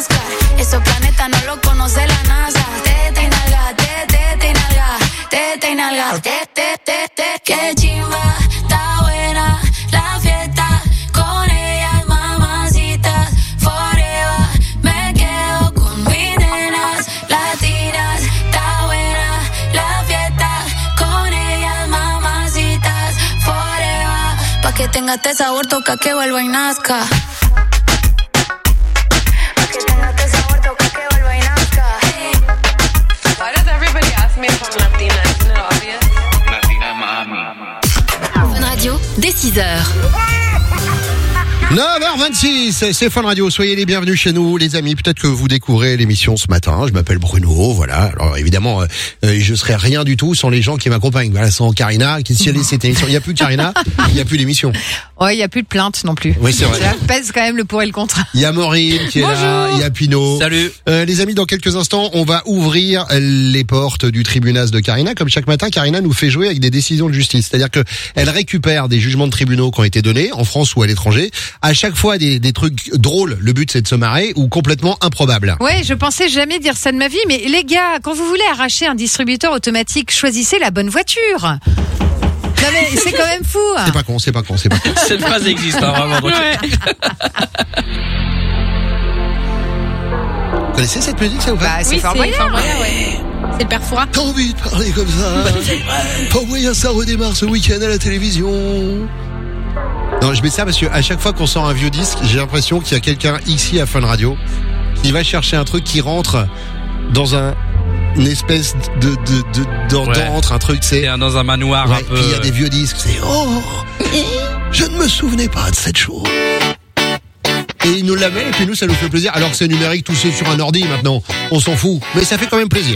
Nazca. Esos planetas no los conoce la NASA. Teta y nalga, te, teta y nalga, teta y nalga, te, te, te, te. Qué chimba, está buena la fiesta. Con ellas, mamacitas, forever. Me quedo con mis nenas latinas. Está buena la fiesta. Con ellas, mamacitas, forever. Pa' que tenga este sabor, toca que vuelva y nazca. Dès six heures. neuf heures vingt-six, c'est Fun Radio, soyez les bienvenus chez nous les amis, peut-être que vous découvrez l'émission ce matin, je m'appelle Bruno, voilà, alors évidemment euh, je serais rien du tout sans les gens qui m'accompagnent, voilà, sans Karina, qui si elle est cette émission, il n'y a plus de Karina, il n'y a plus d'émission. Ouais, il n'y a plus de plainte non plus. Oui, c'est vrai. Ça pèse quand même le pour et le contre. Il y a Maureen qui est Bonjour. là, il y a Pino. Salut. Euh, les amis, dans quelques instants, on va ouvrir les portes du tribunal de Karina. Comme chaque matin, Karina nous fait jouer avec des décisions de justice. C'est-à-dire que elle récupère des jugements de tribunaux qui ont été donnés, en France ou à l'étranger. À chaque fois, des, des trucs drôles. Le but, c'est de se marrer, ou complètement improbables. Ouais, je pensais jamais dire ça de ma vie, mais les gars, quand vous voulez arracher un distributeur automatique, choisissez la bonne voiture. Non mais c'est quand même fou. C'est pas con, c'est pas con, c'est pas con. Cette phrase existe, hein, vraiment. Donc... Ouais. Vous connaissez cette musique, ça ou pas? Bah, c'est Oui, Fort c'est Boyard. Fort Boyard, ouais. C'est le père Fouras. T'as envie de parler comme ça? Fort Boyard, ça redémarre ce week-end à la télévision. Non, je mets ça parce que à chaque fois qu'on sort un vieux disque, j'ai l'impression qu'il y a quelqu'un ici à Fun Radio qui va chercher un truc qui rentre dans un une espèce de de de d'entre Ouais. un truc, c'est dans un manoir ouais, un peu. puis il y a des vieux disques, c'est oh, je ne me souvenais pas de cette chose. Et il nous la met et puis nous ça nous fait plaisir. Alors que c'est numérique, tout c'est sur un ordi maintenant, on s'en fout, mais ça fait quand même plaisir.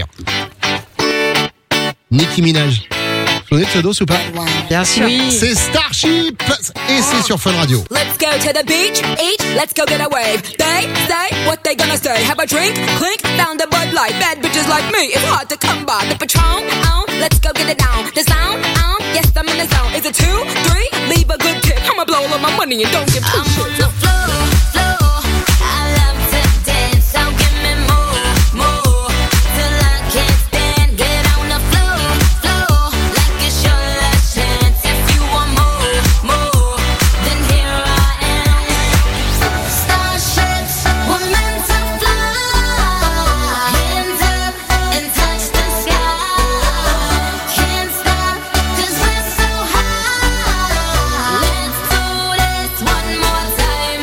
Nicki Minaj. Vous connaissez ce dos ou pas? Bien sûr. Oui. C'est Starship et c'est sur Fun Radio. Let's go to the beach, eat, let's go get a wave. They say what they gonna say. Have a drink, clink, found a Bud Light. Bad bitches like me, it's hard to come by. The Patron, on, let's go get it down. The sound, on, yes I'm in the zone. Is it two, three? Leave a good tip. I'ma blow all my money and don't give two shits. I'm on the floor, floor. I love to dance, so give me more, more. Till I can't stand, get on the floor, floor. Like it's your last chance. If you want more, more, then here I am. Starships were meant to fly. Hands up and touch the sky. Can't stop 'cause we're so high. Let's do this one more time.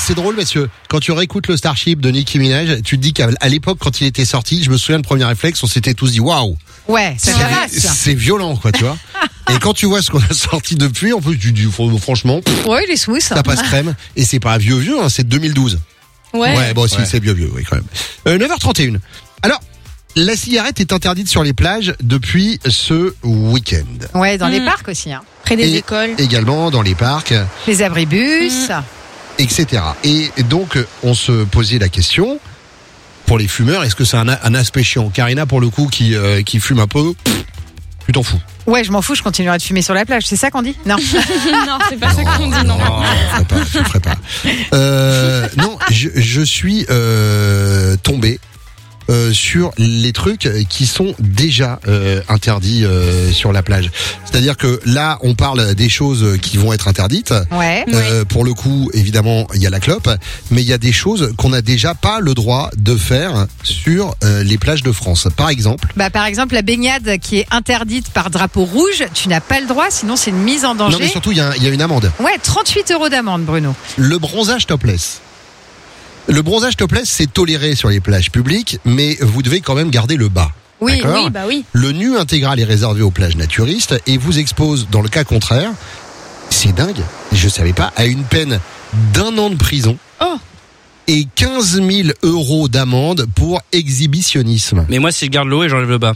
c'est drôle parce que quand tu réécoutes le Starship de Nicki Minaj, tu te dis qu'à à l'époque, quand il était sorti, je me souviens, le premier réflexe, on s'était tous dit waouh. Ouais, c'est C'est, c'est violent, quoi, tu vois. Et quand tu vois ce qu'on a sorti depuis, en plus, tu dis franchement, pff, Ouais, il est smooth. ça passe crème. Et c'est pas vieux vieux, hein, c'est deux mille douze. Ouais. Ouais, bon, si, Ouais. c'est vieux vieux, oui, quand même. Euh, neuf heures trente et une. Alors, la cigarette est interdite sur les plages depuis ce week-end. Ouais, dans les Mm. parcs aussi. Hein. Près des Et écoles. également dans les parcs, Les abribus. et cetera. Et donc, on se posait la question, pour les fumeurs, est-ce que c'est un, a- un aspect chiant? Karina, pour le coup, qui, euh, qui fume un peu, pff, tu t'en fous. Ouais, je m'en fous, je continuerai de fumer sur la plage. C'est ça qu'on dit? Non. Non, c'est pas ça qu'on dit, non. Non, je ferai pas, je ferai pas. Euh, non, je, je suis euh, tombé euh, sur les trucs qui sont déjà euh, interdits euh, sur la plage. C'est-à-dire que là, on parle des choses qui vont être interdites. Ouais. Euh, pour le coup, évidemment, il y a la clope, mais il y a des choses qu'on n'a déjà pas le droit de faire sur euh, les plages de France. Par exemple, Bah, par exemple, la baignade qui est interdite par drapeau rouge, tu n'as pas le droit, sinon c'est une mise en danger. non mais surtout, il y, a un- il y a une amende. Ouais, trente-huit euros d'amende, Bruno. Le bronzage topless. Le bronzage topless, c'est toléré sur les plages publiques, mais vous devez quand même garder le bas. Oui, D'accord ? Oui, bah oui. Le nu intégral est réservé aux plages naturistes et vous expose, dans le cas contraire, c'est dingue, je savais pas, à une peine d'un an de prison Oh. et quinze mille euros d'amende pour exhibitionnisme. Mais moi, si je garde l'eau et j'enlève le bas.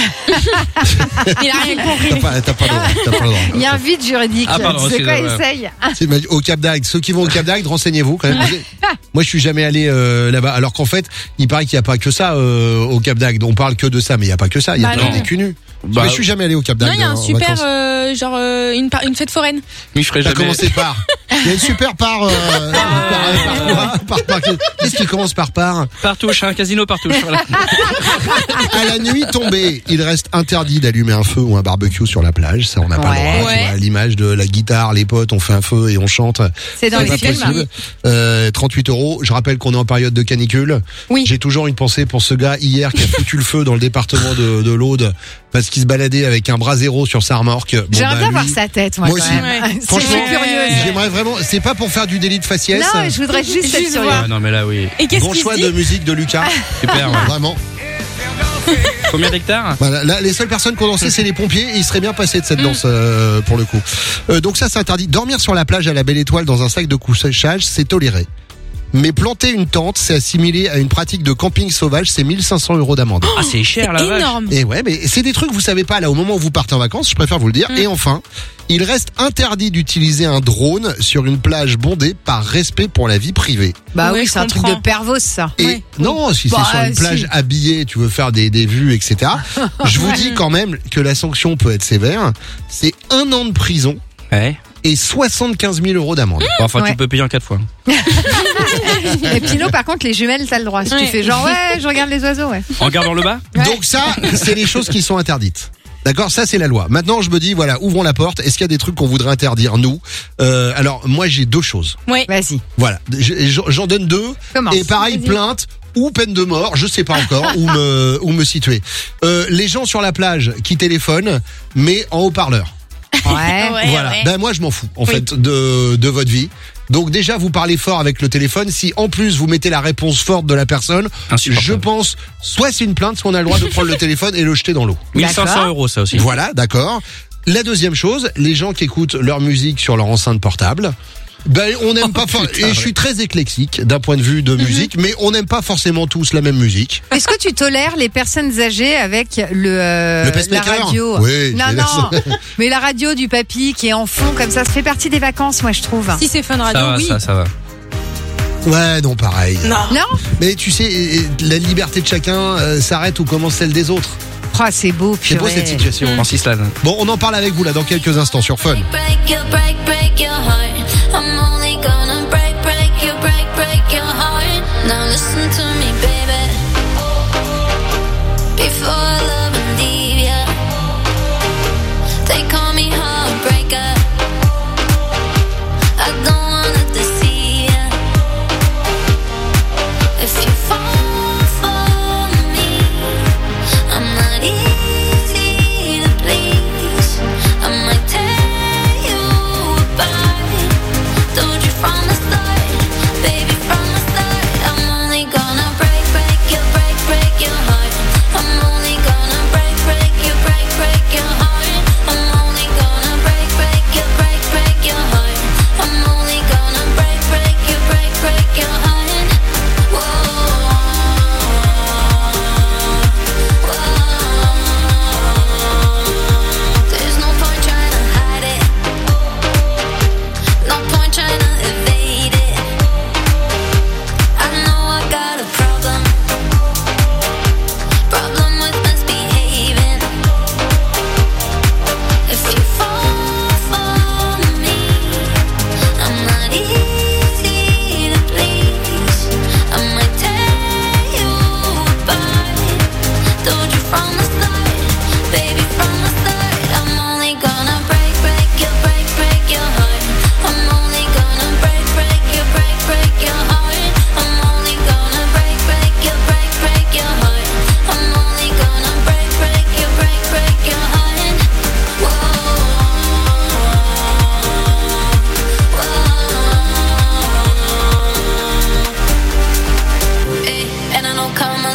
Il a rien T'as compris. pas, t'as pas le droit, t'as pas le droit. Il y a un vide juridique. Ah, pardon, c'est quoi, excusez-moi. essaye. C'est ma- au Cap d'Agde. Ceux qui vont au Cap d'Agde, renseignez-vous quand même. Moi, je suis jamais allé euh, là-bas. Alors qu'en fait, il paraît qu'il n'y a pas que ça euh, au Cap d'Agde. On parle que de ça, mais il n'y a pas que ça. Il y a Bah plein non. des cul nus. Bah, Mais je suis jamais allé au Cap Non, d'Agde. il y a un en super, vacances. euh, genre, euh, une, par- une fête foraine. Oui, je ferai Ça a jamais. commencé par. Il y a une super part. Euh, par, par, par, par, par- Qu'est-ce qui commence par par Partouche, un casino partouche. Voilà. À la nuit tombée, il reste interdit d'allumer un feu ou un barbecue sur la plage. Ça, on n'a pas Ouais. le droit. Tu Ouais. vois, à l'image de la guitare, les potes, on fait un feu et on chante. C'est dans C'est les pas films. possible. Euh, trente-huit euros. Je rappelle qu'on est en période de canicule. Oui. J'ai toujours une pensée pour ce gars hier qui a foutu le feu dans le département de, de l'Aude parce qu'il se baladait avec un bras zéro sur sa remorque. Bon, J'aimerais bah, bien lui, voir sa tête, moi, moi quand aussi. même. Ouais. C'est Franchement, je suis curieuse. J'aimerais vraiment. C'est pas pour faire du délit de faciès. Non, je voudrais juste être Juste curieuse. voir. Ah, non, mais là, oui. Et qu'est-ce Bon qu'il choix se de dit musique de Lucas. Super, ouais. Vraiment. Combien d'hectares? Voilà, là, les seules personnes qui ont dansé, c'est les pompiers. Et ils seraient bien passés de cette danse euh, pour le coup. Euh, donc ça, c'est interdit. Dormir sur la plage à la Belle Étoile dans un sac de couchage, c'est toléré. Mais planter une tente, c'est assimilé à une pratique de camping sauvage, c'est mille cinq cents euros d'amende. Ah, c'est cher, la vache. Énorme. Et ouais, mais c'est des trucs que vous savez pas là au moment où vous partez en vacances, je préfère vous le dire. Et enfin, il reste interdit d'utiliser un drone sur une plage bondée par respect pour la vie privée. Bah Ouais, oui, je c'est un truc comprends. de pervos, ça. Et Ouais. non, si c'est Bah, sur une si. plage habillée, tu veux faire des, des vues, et cetera. Je vous dis quand même que la sanction peut être sévère. C'est un an de prison Ouais. et soixante-quinze mille euros d'amende. Bon, enfin, Ouais. tu peux payer en quatre fois. Et Pino, par contre, les jumelles, t'as le droit. Si tu Ouais. fais genre, ouais, je regarde les oiseaux, ouais. En gardant le bas? Ouais. Donc ça, c'est les choses qui sont interdites. D'accord, ça c'est la loi. Maintenant, je me dis, voilà, ouvrons la porte. Est-ce qu'il y a des trucs qu'on voudrait interdire, nous euh, Alors, moi, j'ai deux choses. Oui. Vas-y. Voilà, Je- j'en donne deux. Commence. Et pareil, Vas-y. plainte ou peine de mort, je sais pas encore où me où me situer. Euh, les gens sur la plage qui téléphonent, mais en haut-parleur. Ouais. Ouais, Voilà. ouais. Ben moi, je m'en fous en Oui. fait de de votre vie. Donc déjà, vous parlez fort avec le téléphone. Si en plus vous mettez la réponse forte de la personne, Insupportable. je pense soit c'est une plainte, soit on a le droit de prendre le téléphone et le jeter dans l'eau. mille cinq cents euros, ça aussi. Voilà, d'accord. La deuxième chose, les gens qui écoutent leur musique sur leur enceinte portable. Ben, on n'aime pas for- et je suis très éclectique d'un point de vue de musique, mais on n'aime pas forcément tous la même musique. Est-ce que tu tolères les personnes âgées avec le, euh, Le la pacemaker radio? Oui, Non, je non. laisse. Mais la radio du papy qui est en fond, comme ça, ça fait partie des vacances, moi, je trouve. Si c'est Fun Ça Radio, va, oui. ça, ça va. Ouais, non, pareil. Non. Non? Mais tu sais, et- et la liberté de chacun euh, s'arrête où commence celle des autres. Oh, c'est beau, C'est beau purée. cette situation. Francis Lalanne. Bon, on en parle avec vous là dans quelques instants sur Fun. Break your, break, break your heart. I'm only gonna break, break your, break, break your heart. Now listen to me, baby. Before I love and leave ya, they call me heartbreaker. I don't wanna deceive ya. If you fall for me, I'm not easy to please. I might tear you apart. Don't you fall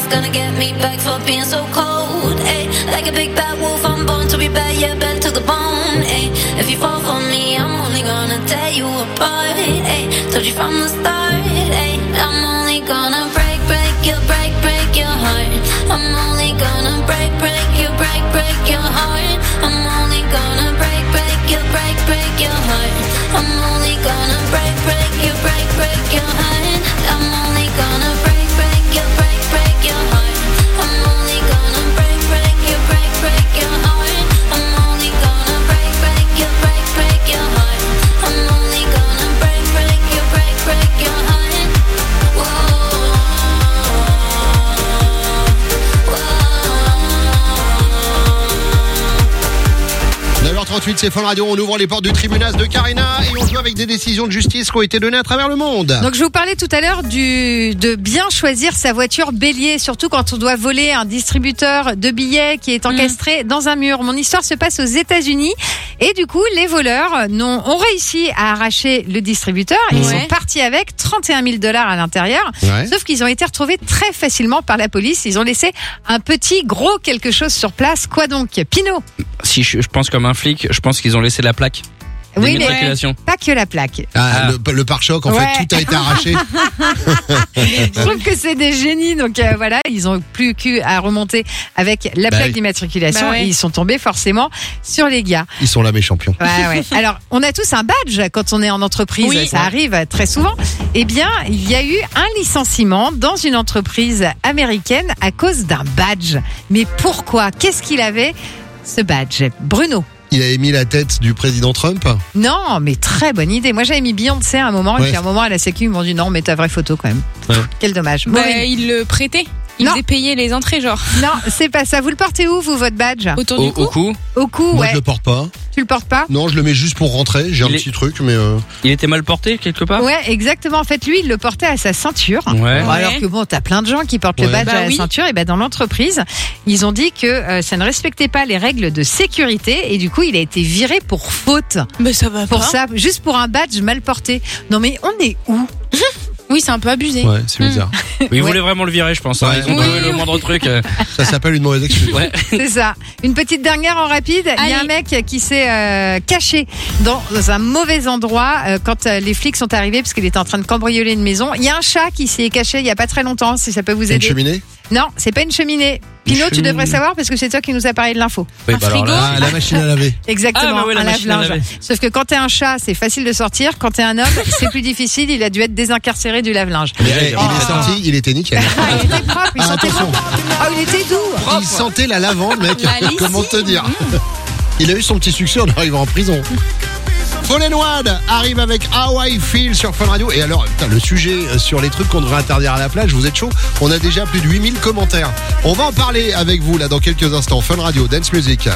what's gonna get me back for being so cold. Ay, like a big bad wolf, I'm born to be bad, yeah, bad to the bone. Ay, if you fall for me, I'm only gonna tear you apart. Ay, told you from the start. Ay, I'm only gonna break, break your, break, break your heart. I'm only gonna break, break your, break, break your heart. I'm only gonna break, break your, break, break your heart. I'm only gonna break, break your, break, break your heart. I'm only gonna break, break your, break, break your heart. I'm only gonna break, break your, break, break your heart. I'm only gonna break, break your, break, break your heart. I'm only gonna break, break your, break, break your heart. Whoa. neuf heures trente-huit, c'est Fun Radio, on ouvre les portes du tribunal de Karina et on joue avec des décisions de justice qui ont été données à travers le monde. Donc je vous parlais tout à l'heure du de bien choisir sa voiture bélier, surtout quand on doit voler un distributeur de billets qui est encastré mmh. dans un mur. Mon histoire se passe aux États-Unis et du coup les voleurs n'ont, ont réussi à arracher le distributeur. Ils ouais. sont partis avec trente et un mille dollars à l'intérieur, ouais. sauf qu'ils ont été retrouvés très facilement par la police. Ils ont laissé un petit gros quelque chose sur place. Quoi donc, Pinot? Si je, je pense comme un flic, je pense qu'ils ont laissé la plaque. Oui, mais pas que la plaque. Ah, ah. Le, le pare-choc, en ouais. fait, tout a été arraché. Je trouve que c'est des génies. Donc euh, voilà, ils ont plus qu'à remonter avec la bah plaque oui. d'immatriculation bah ouais. et ils sont tombés forcément sur les gars. Ils sont là mes champions. Ouais, ouais. Alors, on a tous un badge quand on est en entreprise. Oui. Ça arrive très souvent. Eh bien, il y a eu un licenciement dans une entreprise américaine à cause d'un badge. Mais pourquoi? Qu'est-ce qu'il avait, ce badge? Bruno? Il avait mis la tête du président Trump? Non, mais très bonne idée. Moi, j'avais mis Beyoncé à un moment, ouais. et puis à un moment, à la sécu, ils m'ont dit non, mais ta vraie photo quand même. Ouais. Quel dommage. Bah, bon, il le prêtait. Il faisait payer les entrées, genre. Non, c'est pas ça. Vous le portez où, vous, votre badge? Autour au, du cou. Au cou. Au cou, Moi, ouais. je le porte pas. Tu le portes pas? Non, je le mets juste pour rentrer. J'ai il un est... petit truc, mais. Euh... Il était mal porté quelque part? Ouais, exactement. En fait, lui, il le portait à sa ceinture. Ouais. Bon, alors que bon, t'as plein de gens qui portent ouais. le badge bah, à la oui. ceinture. Et ben, dans l'entreprise, ils ont dit que euh, ça ne respectait pas les règles de sécurité. Et du coup, il a été viré pour faute. Mais ça va pour pas. Pour ça, juste pour un badge mal porté. Non, mais on est où? Oui, c'est un peu abusé. Ouais, c'est bizarre. Mmh. Ils voulaient vraiment le virer, je pense. Hein. Ouais. Ils ont trouvé oui. le moindre truc. Ça s'appelle une mauvaise excuse. Ouais. C'est ça. Une petite dernière en rapide. Il y a un mec qui s'est euh, caché dans un mauvais endroit euh, quand euh, les flics sont arrivés parce qu'il était en train de cambrioler une maison. Il y a un chat qui s'est caché il y a pas très longtemps, si ça peut vous aider. Une cheminée? Non, c'est pas une cheminée. Pinot, tu devrais savoir parce que c'est toi qui nous a parlé de l'info. Oui, un bah frigo. Là, ah, la machine à laver. Exactement, ah, bah oui, la un lave-linge. Sauf que quand t'es un chat, c'est facile de sortir. Quand t'es un homme, c'est plus difficile. Il a dû être désincarcéré du lave-linge. Mais, oh, il est sorti, il était nickel. Ah, il était propre, il ah, sentait bon. Ah, il était doux. Propre. Il sentait la lavande, mec. Comment te dire? Il a eu son petit succès en arrivant en prison. Fallen One arrive avec How I Feel sur Fun Radio. Et alors, putain, le sujet sur les trucs qu'on devrait interdire à la plage, vous êtes chaud? On a déjà plus de huit mille commentaires. On va en parler avec vous là dans quelques instants. Fun Radio, Dance Music.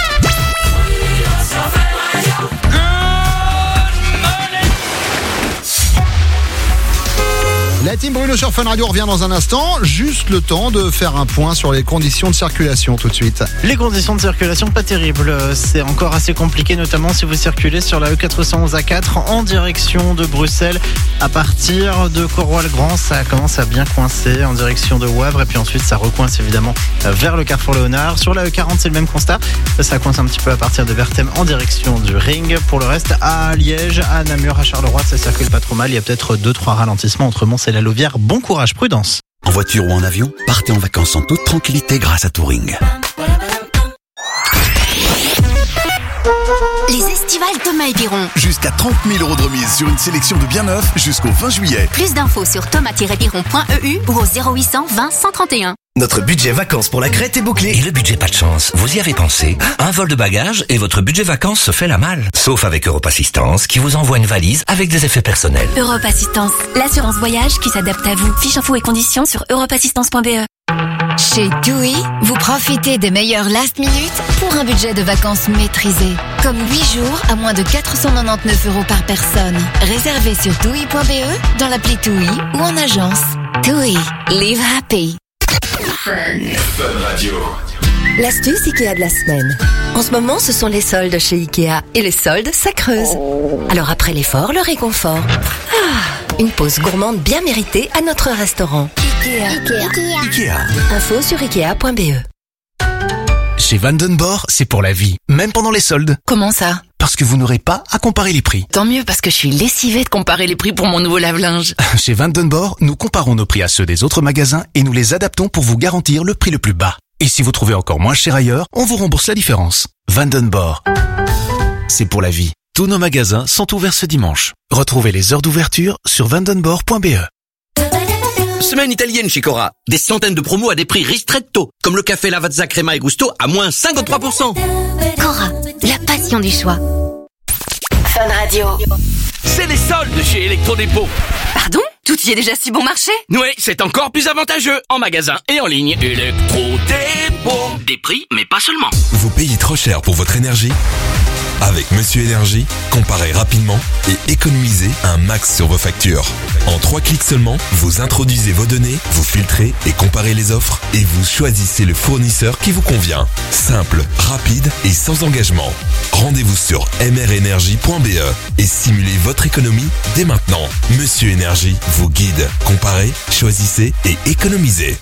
La team Bruno sur Fun Radio revient dans un instant. Juste le temps de faire un point sur les conditions de circulation tout de suite. Les conditions de circulation pas terribles. C'est encore assez compliqué, notamment si vous circulez sur la E quatre cent onze A quatre en direction de Bruxelles. À partir de Corroy-le-Grand, ça commence à bien coincer en direction de Wavre. Et puis ensuite, ça recoince évidemment vers le carrefour Léonard. Sur la E quarante, c'est le même constat. Ça coince un petit peu à partir de Vertem en direction du Ring. Pour le reste, à Liège, à Namur, à Charleroi, ça circule pas trop mal. Il y a peut-être deux trois ralentissements entre Mons et la Louvière. Bon courage, prudence. En voiture ou en avion, partez en vacances en toute tranquillité grâce à Touring. Les estivales Thomas et Biron. Jusqu'à trente mille euros de remise sur une sélection de biens neufs jusqu'au vingt juillet. Plus d'infos sur thomas tiret biron point e u ou au zéro huit cent vingt cent trente et un. Notre budget vacances pour la Crète est bouclé. Et le budget pas de chance, vous y avez pensé? Un vol de bagages et votre budget vacances se fait la malle. Sauf avec Europe Assistance qui vous envoie une valise avec des effets personnels. Europe Assistance, l'assurance voyage qui s'adapte à vous. Fiche info et conditions sur europe assistance point b e. Chez TUI, vous profitez des meilleurs last minute pour un budget de vacances maîtrisé. Comme huit jours à moins de quatre cent quatre-vingt-dix-neuf euros par personne. Réservé sur toui point b e, dans l'appli TUI ou en agence. TUI, live happy. Fun Radio. L'astuce Ikea de la semaine. En ce moment, ce sont les soldes chez Ikea. Et les soldes, ça creuse. Alors après l'effort, le réconfort. Une pause gourmande bien méritée à notre restaurant. Ikea. Ikea. Ikea. Info sur ikea point b e. Chez Vandenborg, c'est pour la vie, même pendant les soldes. Comment ça? Parce que vous n'aurez pas à comparer les prix. Tant mieux, parce que je suis lessivée de comparer les prix pour mon nouveau lave-linge. Chez Vandenborg, nous comparons nos prix à ceux des autres magasins et nous les adaptons pour vous garantir le prix le plus bas. Et si vous trouvez encore moins cher ailleurs, on vous rembourse la différence. Vandenborg. C'est pour la vie. Tous nos magasins sont ouverts ce dimanche. Retrouvez les heures d'ouverture sur vandenborg point b e. Semaine italienne chez Cora. Des centaines de promos à des prix ristretto. Comme le café Lavazza Crema et Gusto à moins cinquante-trois pour cent. Cora, la passion du choix. Fun Radio. C'est les soldes chez Electrodépôt. Pardon? Tout y est déjà si bon marché? Oui, c'est encore plus avantageux. En magasin et en ligne. Electrodépôt. Des prix, mais pas seulement. Vous payez trop cher pour votre énergie? Avec Monsieur Énergie, comparez rapidement et économisez un max sur vos factures. En trois clics seulement, vous introduisez vos données, vous filtrez et comparez les offres et vous choisissez le fournisseur qui vous convient. Simple, rapide et sans engagement. Rendez-vous sur m r énergie point b e et simulez votre économie dès maintenant. Monsieur Énergie vous guide. Comparez, choisissez et économisez.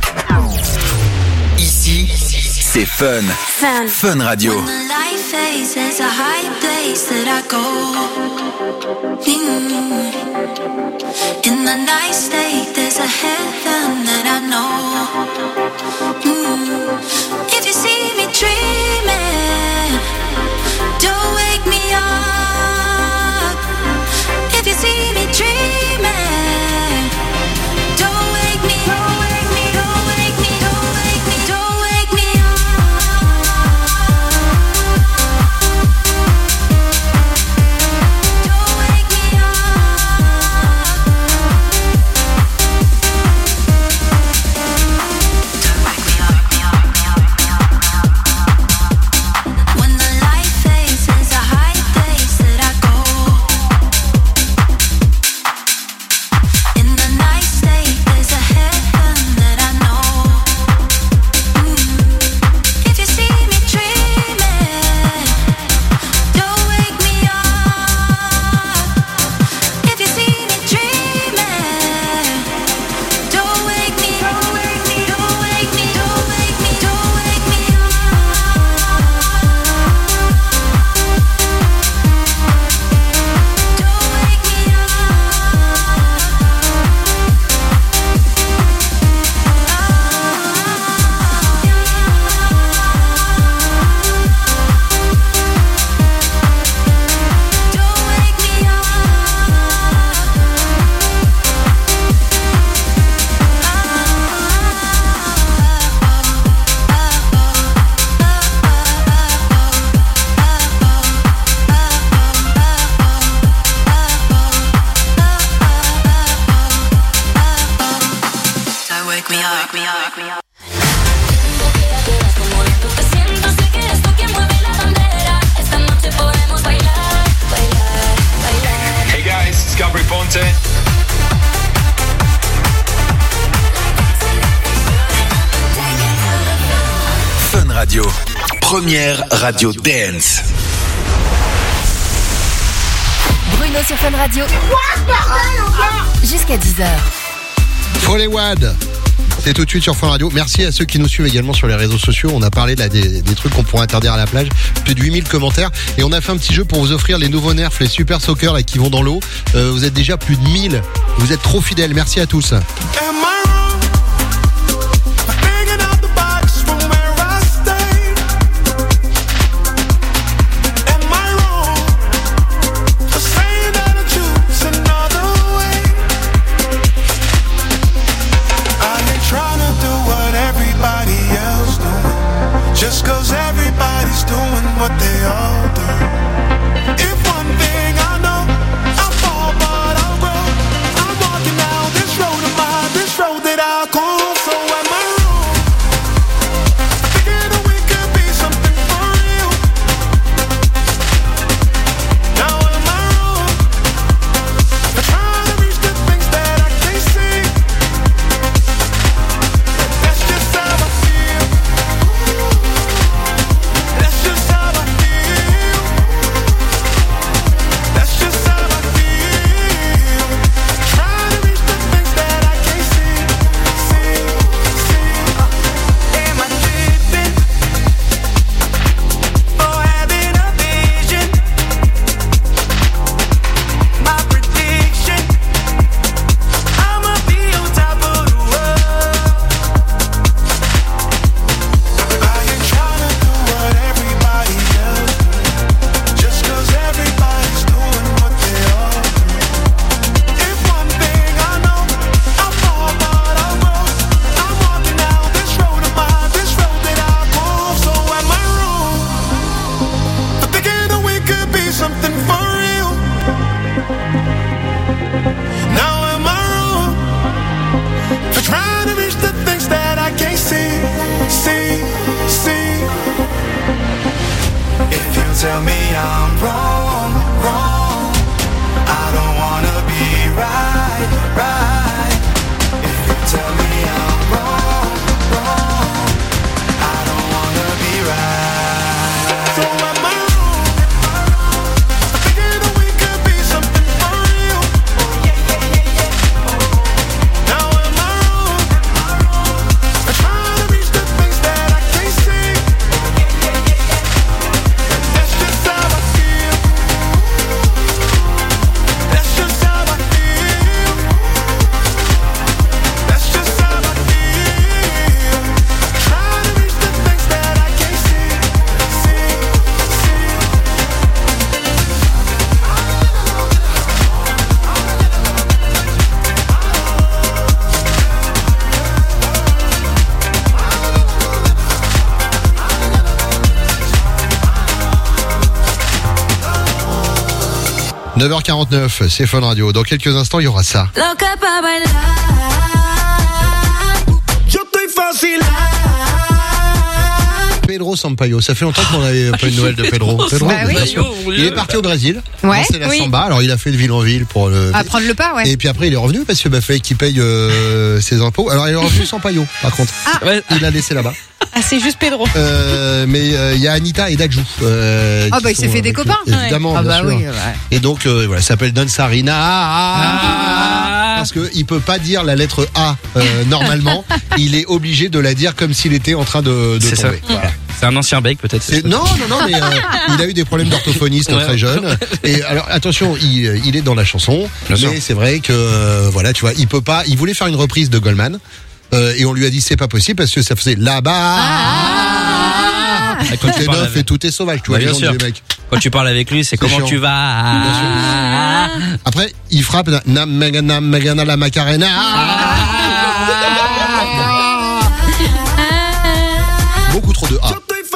Ici, c'est Fun. Fun. Fun Radio. When the light fades, there's a high place that I go. Mm. In the night state, there's a heaven that I know. Mm. If you see me dreaming, don't wake me up. If you see me dreaming, don't wake me, don't wake me, don't wake me, don't wake me, don't wake me up. Radio. Première radio dance. Bruno sur Fun Radio. Jusqu'à dix heures. Folewad. C'est tout de suite sur Fun Radio. Merci à ceux qui nous suivent également sur les réseaux sociaux. On a parlé là des, des trucs qu'on pourrait interdire à la plage. Plus de huit mille commentaires. Et on a fait un petit jeu pour vous offrir les nouveaux nerfs, les Super Soaker là, qui vont dans l'eau. Euh, vous êtes déjà plus de mille. Vous êtes trop fidèles. Merci à tous. Just cause everybody's doing what they all do. If one thing I know, I'll fall but I'll grow. I'm walking down this road of mine, this tell me I'm wrong, wrong, I don't wanna be right, right. If you tell me I'm wrong, wrong, I don't wanna be right. So am I wrong? I figured that we could be something for you. Oh yeah, yeah, yeah, yeah. Now am I wrong? I try to reach the things that I can't see. That's just how I feel. That's just how I feel. That's just how I feel. Try to reach the things that I can't see, see, see. neuf heures quarante-neuf, c'est Fun Radio. Dans quelques instants, il y aura ça. Loca pa' bailar. Yo estoy fácil. Pedro Sampaio, ça fait longtemps qu'on avait pas une nouvelle de Pedro. Pedro, Bah oui. bien sûr. Il est parti au Brésil. Ouais. C'est la Oui. samba. Alors il a fait de ville en ville pour le. À prendre le pas, ouais. Et puis après il est revenu parce que bah fallait qu'il paye euh, ses impôts. Alors il est revenu sans Payo, par contre. Il l'a laissé là-bas. Ah, c'est juste Pedro. Euh, mais il euh, y a Anita et Dadju. Euh, Ah qui bah il sont s'est fait des avec lui. copains. Évidemment, Ah bien bah sûr. oui, ouais. Et donc euh, voilà, ça s'appelle Dansarina. Ah, parce que il peut pas dire la lettre A euh, normalement. Il est obligé de la dire comme s'il était en train de, de C'est ça. tomber. Voilà. C'est un ancien bec peut-être. C'est- non, non, non, mais euh, il a eu des problèmes d'orthophoniste Ouais. très jeune. Et alors attention, il, il est dans la chanson, Bien sûr. mais c'est vrai que euh, voilà, tu vois, il peut pas. Il voulait faire une reprise de Goldman. euh, et on lui a dit c'est pas possible parce que ça faisait là-bas. Ah, quand tout tu est parles neuf avec- et tout est sauvage, tu vois Bah, les bien gens sûr. du mec. Quand tu parles avec lui, c'est comment chiant. tu vas. Après, il frappe na- na Megana Megana la Macarena. Beaucoup trop de A.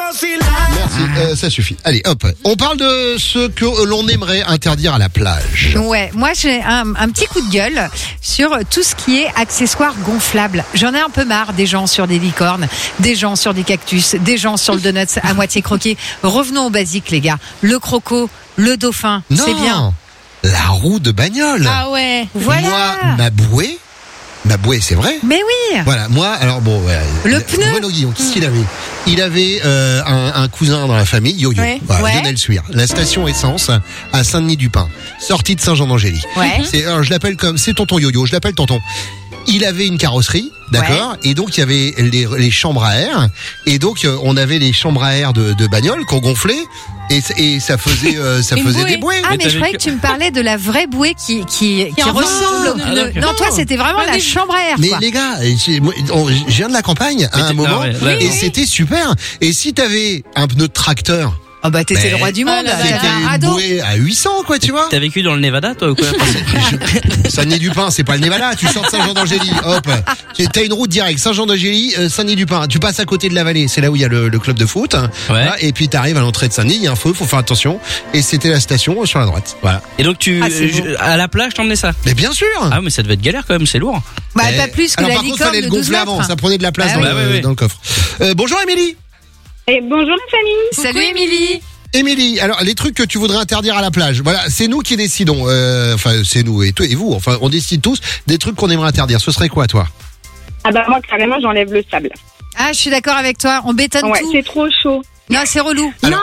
Merci, euh, ça suffit. Allez, hop. On parle de ce que l'on aimerait interdire à la plage. Ouais, moi j'ai un, un petit coup de gueule sur tout ce qui est accessoires gonflables. J'en ai un peu marre des gens sur des licornes, des gens sur des cactus, des gens sur le donut à moitié croqué. Revenons au basique, les gars. Le croco, le dauphin, Non, c'est bien. la roue de bagnole. Ah ouais. Voilà. Moi, ma bouée, ma bouée, c'est vrai. Mais oui. Voilà, moi, alors bon, ouais, Le pneu. Renaud Guillon, qu'est-ce qu'il avait Il avait euh, un, un cousin dans la famille, Yo-Yo, Ouais. voilà, Ouais. Lionel Suire, la station essence à Saint-Denis-du-Pin, sortie de Saint-Jean-d'Angély. Ouais. C'est, alors, je l'appelle comme, c'est tonton Yo-Yo, je l'appelle tonton. Il avait une carrosserie, d'accord, et donc il y avait les, les chambres à air, et donc euh, on avait les chambres à air de, de bagnole qu'on gonflait, et, et ça faisait, euh, ça Une faisait bouée. des bouées. Ah, mais, je croyais que tu me parlais de la vraie bouée qui, qui, qui, en ressemble au forme. pneu. Ah, non, d'accord. toi, c'était vraiment Ah, la des- chambre à air, Mais quoi. les gars, j'ai- moi, on- je viens de la campagne à Mais un t'es- moment, ah ouais, là, et oui. c'était super. Et si t'avais un pneu de tracteur, Ah bah t'étais Mais- le roi du monde. Ah là là. T'avais c'était un une radeau. bouée à huit cents, quoi, tu vois. T'as vécu dans le Nevada toi ou quoi? Saint-Denis-du-Pin, c'est pas le Nevada, tu sors de Saint-Jean-d'Angély, hop. T'as une route directe, Saint-Jean-d'Angély, euh, Saint-Denis-du-Pin. Tu passes à côté de la vallée, c'est là où il y a le, le club de foot. Ouais. Voilà, et puis t'arrives à l'entrée de Saint-Denis, il y a un feu, faut faire attention. Et c'était la station sur la droite. Voilà. Et donc tu Ah, c'est je- beau. à la plage t'emmenais ça? Mais bien sûr. Ah mais ça devait être galère quand même, c'est lourd. Bah, Eh, pas plus que alors, la par contre, licorne fallait de le douze gonfler avant, mètres. ça prenait de la place Ah dans, oui. le, Bah oui, oui. dans le coffre. Euh, bonjour Émilie. Et bonjour la famille. Salut Émilie. Émilie, alors les trucs que tu voudrais interdire à la plage, voilà, c'est nous qui décidons. Euh, enfin, c'est nous et toi et vous. Enfin, on décide tous des trucs qu'on aimerait interdire. Ce serait quoi, toi? Ah bah moi carrément j'enlève le sable. Ah, je suis d'accord avec toi. On bétonne Ouais, tout. c'est trop chaud. Non, c'est relou. Non,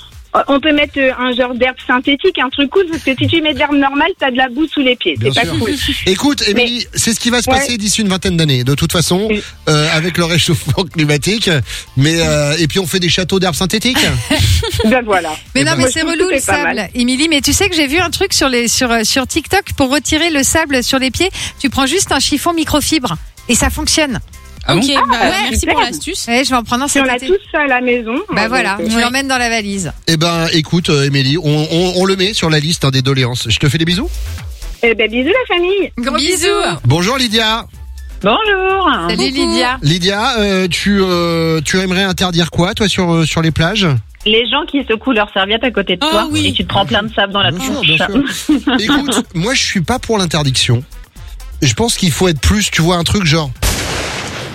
on peut mettre euh, un genre d'herbe synthétique, un truc cool, parce que si tu mets de l'herbe normale, t'as de la boue sous les pieds. Bien C'est pas sûr. cool. Écoute, Émilie, c'est ce qui va se Ouais. passer d'ici une vingtaine d'années, de toute façon, euh, avec le réchauffement climatique. Mais euh, et puis on fait des châteaux d'herbes synthétiques. Ben voilà. Mais Eh non, ben, mais moi, c'est je trouve relou que le c'est pas sable, mal. Émilie. Mais tu sais que j'ai vu un truc sur les sur euh, sur TikTok pour retirer le sable sur les pieds. Tu prends juste un chiffon microfibre et ça fonctionne. Ah bon? Ok, bah, Ah, merci super. pour l'astuce. Ouais, je vais en prendre un Si on cet a été. tous ça à la maison. Bah euh, voilà, donc, tu euh, l'emmènes dans la valise. Eh ben, écoute, euh, Émilie, on, on, on le met sur la liste hein, des doléances. Je te fais des bisous. Eh ben bisous la famille. Gros bisous. Bonjour Lydia. Bonjour. Salut Lydia. Lydia, euh, tu euh, tu aimerais interdire quoi, toi, sur euh, sur les plages? Les gens qui secouent leur serviette à côté de Ah toi oui. et tu te prends plein de sable dans la Bien sûr, tronche. bien sûr. Écoute, moi je suis pas pour l'interdiction. Je pense qu'il faut être plus, tu vois, un truc genre.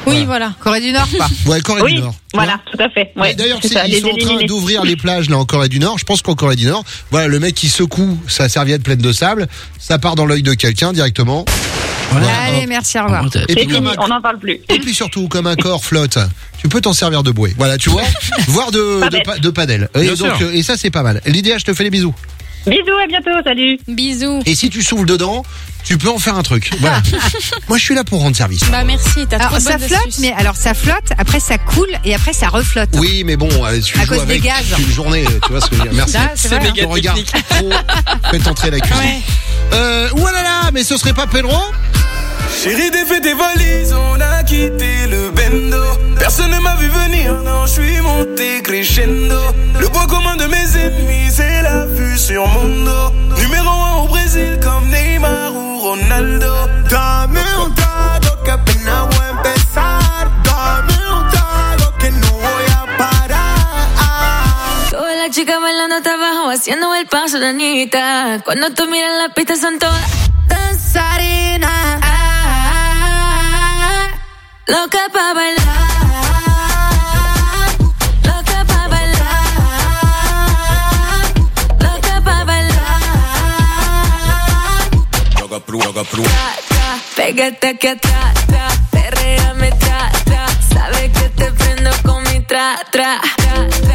Oui, voilà. Corée du Nord, quoi. Ouais, Corée Oui, du Nord. voilà, tout à fait. Ouais, Et d'ailleurs, c'est c'est- ça, ils les sont en train éliminer. d'ouvrir les plages là en Corée du Nord. Je pense qu'en Corée du Nord, voilà, le mec qui secoue sa serviette pleine de sable, ça part dans l'œil de quelqu'un directement. Voilà. Allez, merci, au revoir. Et C'est puis, fini, comme un- on n'en parle plus. et puis surtout, comme un corps flotte, tu peux t'en servir de bouée. Voilà, tu vois, voire de Pas de, bête. pa- de padel. Et Bien donc, sûr. euh, et ça c'est pas mal. Lydia, je te fais les bisous. Bisous, à bientôt, salut. Bisous. Et si tu souffles dedans, tu peux en faire un truc. Voilà. Moi, je suis là pour rendre service. Bah merci, t'as trop Alors, de ça bonnes flotte, astuces. mais alors ça flotte, après ça coule et après ça reflotte. Oui, mais bon, euh, tu À joues cause des avec gaz. une journée, tu vois ce que je veux dire. Merci. Ça, c'est vrai, hein. Je regarde trop. Faites entrer la cuisine. Ouais. Euh, oulala, mais ce serait pas Pedro? Chérie, défais tes valises, on a quitté le bendo. Personne ne m'a vu venir, non, je suis monté crescendo. Le poids commun de mes ennemis, c'est la vue sur mon dos. Numéro un au Brésil, comme Neymar ou Ronaldo. Dame un trago que apenas voy a empezar. Dame un trago que no voy a parar. Todas las chicas bailando hasta abajo, haciendo el paso de Anita. Cuando tú miras la pista son todas danzarinas. Loca pa' bailar. Loca pa' bailar. Loca pa' bailar. Tra, tra, pégate aquí atrás, tra, perréame, tra, tra. Sabes que te prendo con mi tra, tra, tra, tra.